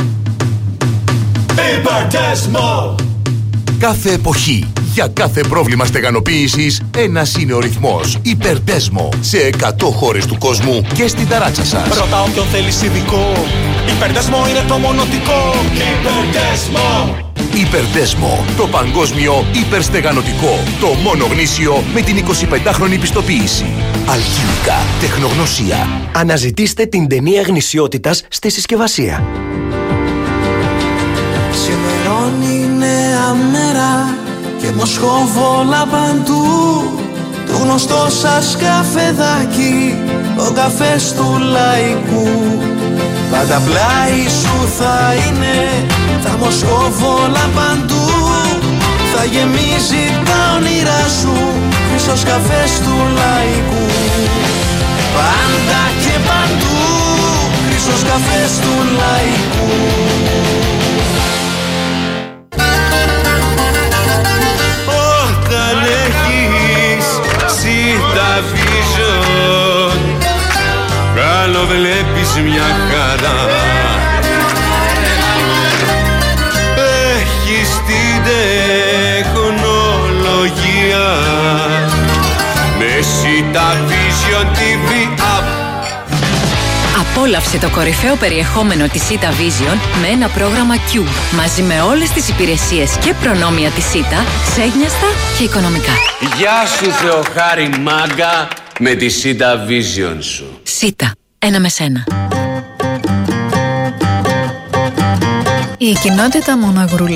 Υπερτέσμο! Κάθε εποχή, για κάθε πρόβλημα στεγανοποίησης, ένας είναι ο ρυθμός. Υπερτέσμο. Σε 100 χώρες του κόσμου και στην ταράτσα σας. Ρώτα όποιον θέλεις ειδικό. Υπερτέσμο είναι το μονοτικό. Υπερτέσμο! Υπερτέσμο, το παγκόσμιο υπερστεγανωτικό. Το μόνο γνήσιο με την 25χρονη πιστοποίηση. Αλχημικά, τεχνογνωσία. Αναζητήστε την ταινία γνησιότητας στη συσκευασία. Ξημερώνει νέα μέρα και μοσχοβόλα παντού. Το γνωστό σας καφεδάκι, ο καφές του λαϊκού. Πάντα πλάι σου θα είναι τα μοσχοβόλα παντού. Θα γεμίζει τα όνειρά σου, χρυσός καφές του λαϊκού. Πάντα και παντού, χρυσός καφές του λαϊκού. Όταν έχεις CityVision, καλό βλέπεις μια χαρά. Έχεις την τεχνολογία με CityVision TV App. Απόλαυσε το κορυφαίο περιεχόμενο της CityVision με ένα πρόγραμμα Q, μαζί με όλες τις υπηρεσίες και προνόμια της Cita, ξέγνιαστα και οικονομικά. Γεια σου Θεοχάρη Μάγκα με τη CityVision σου. Cita, ένα με σένα. Η κοινότητα Μοναγρουλή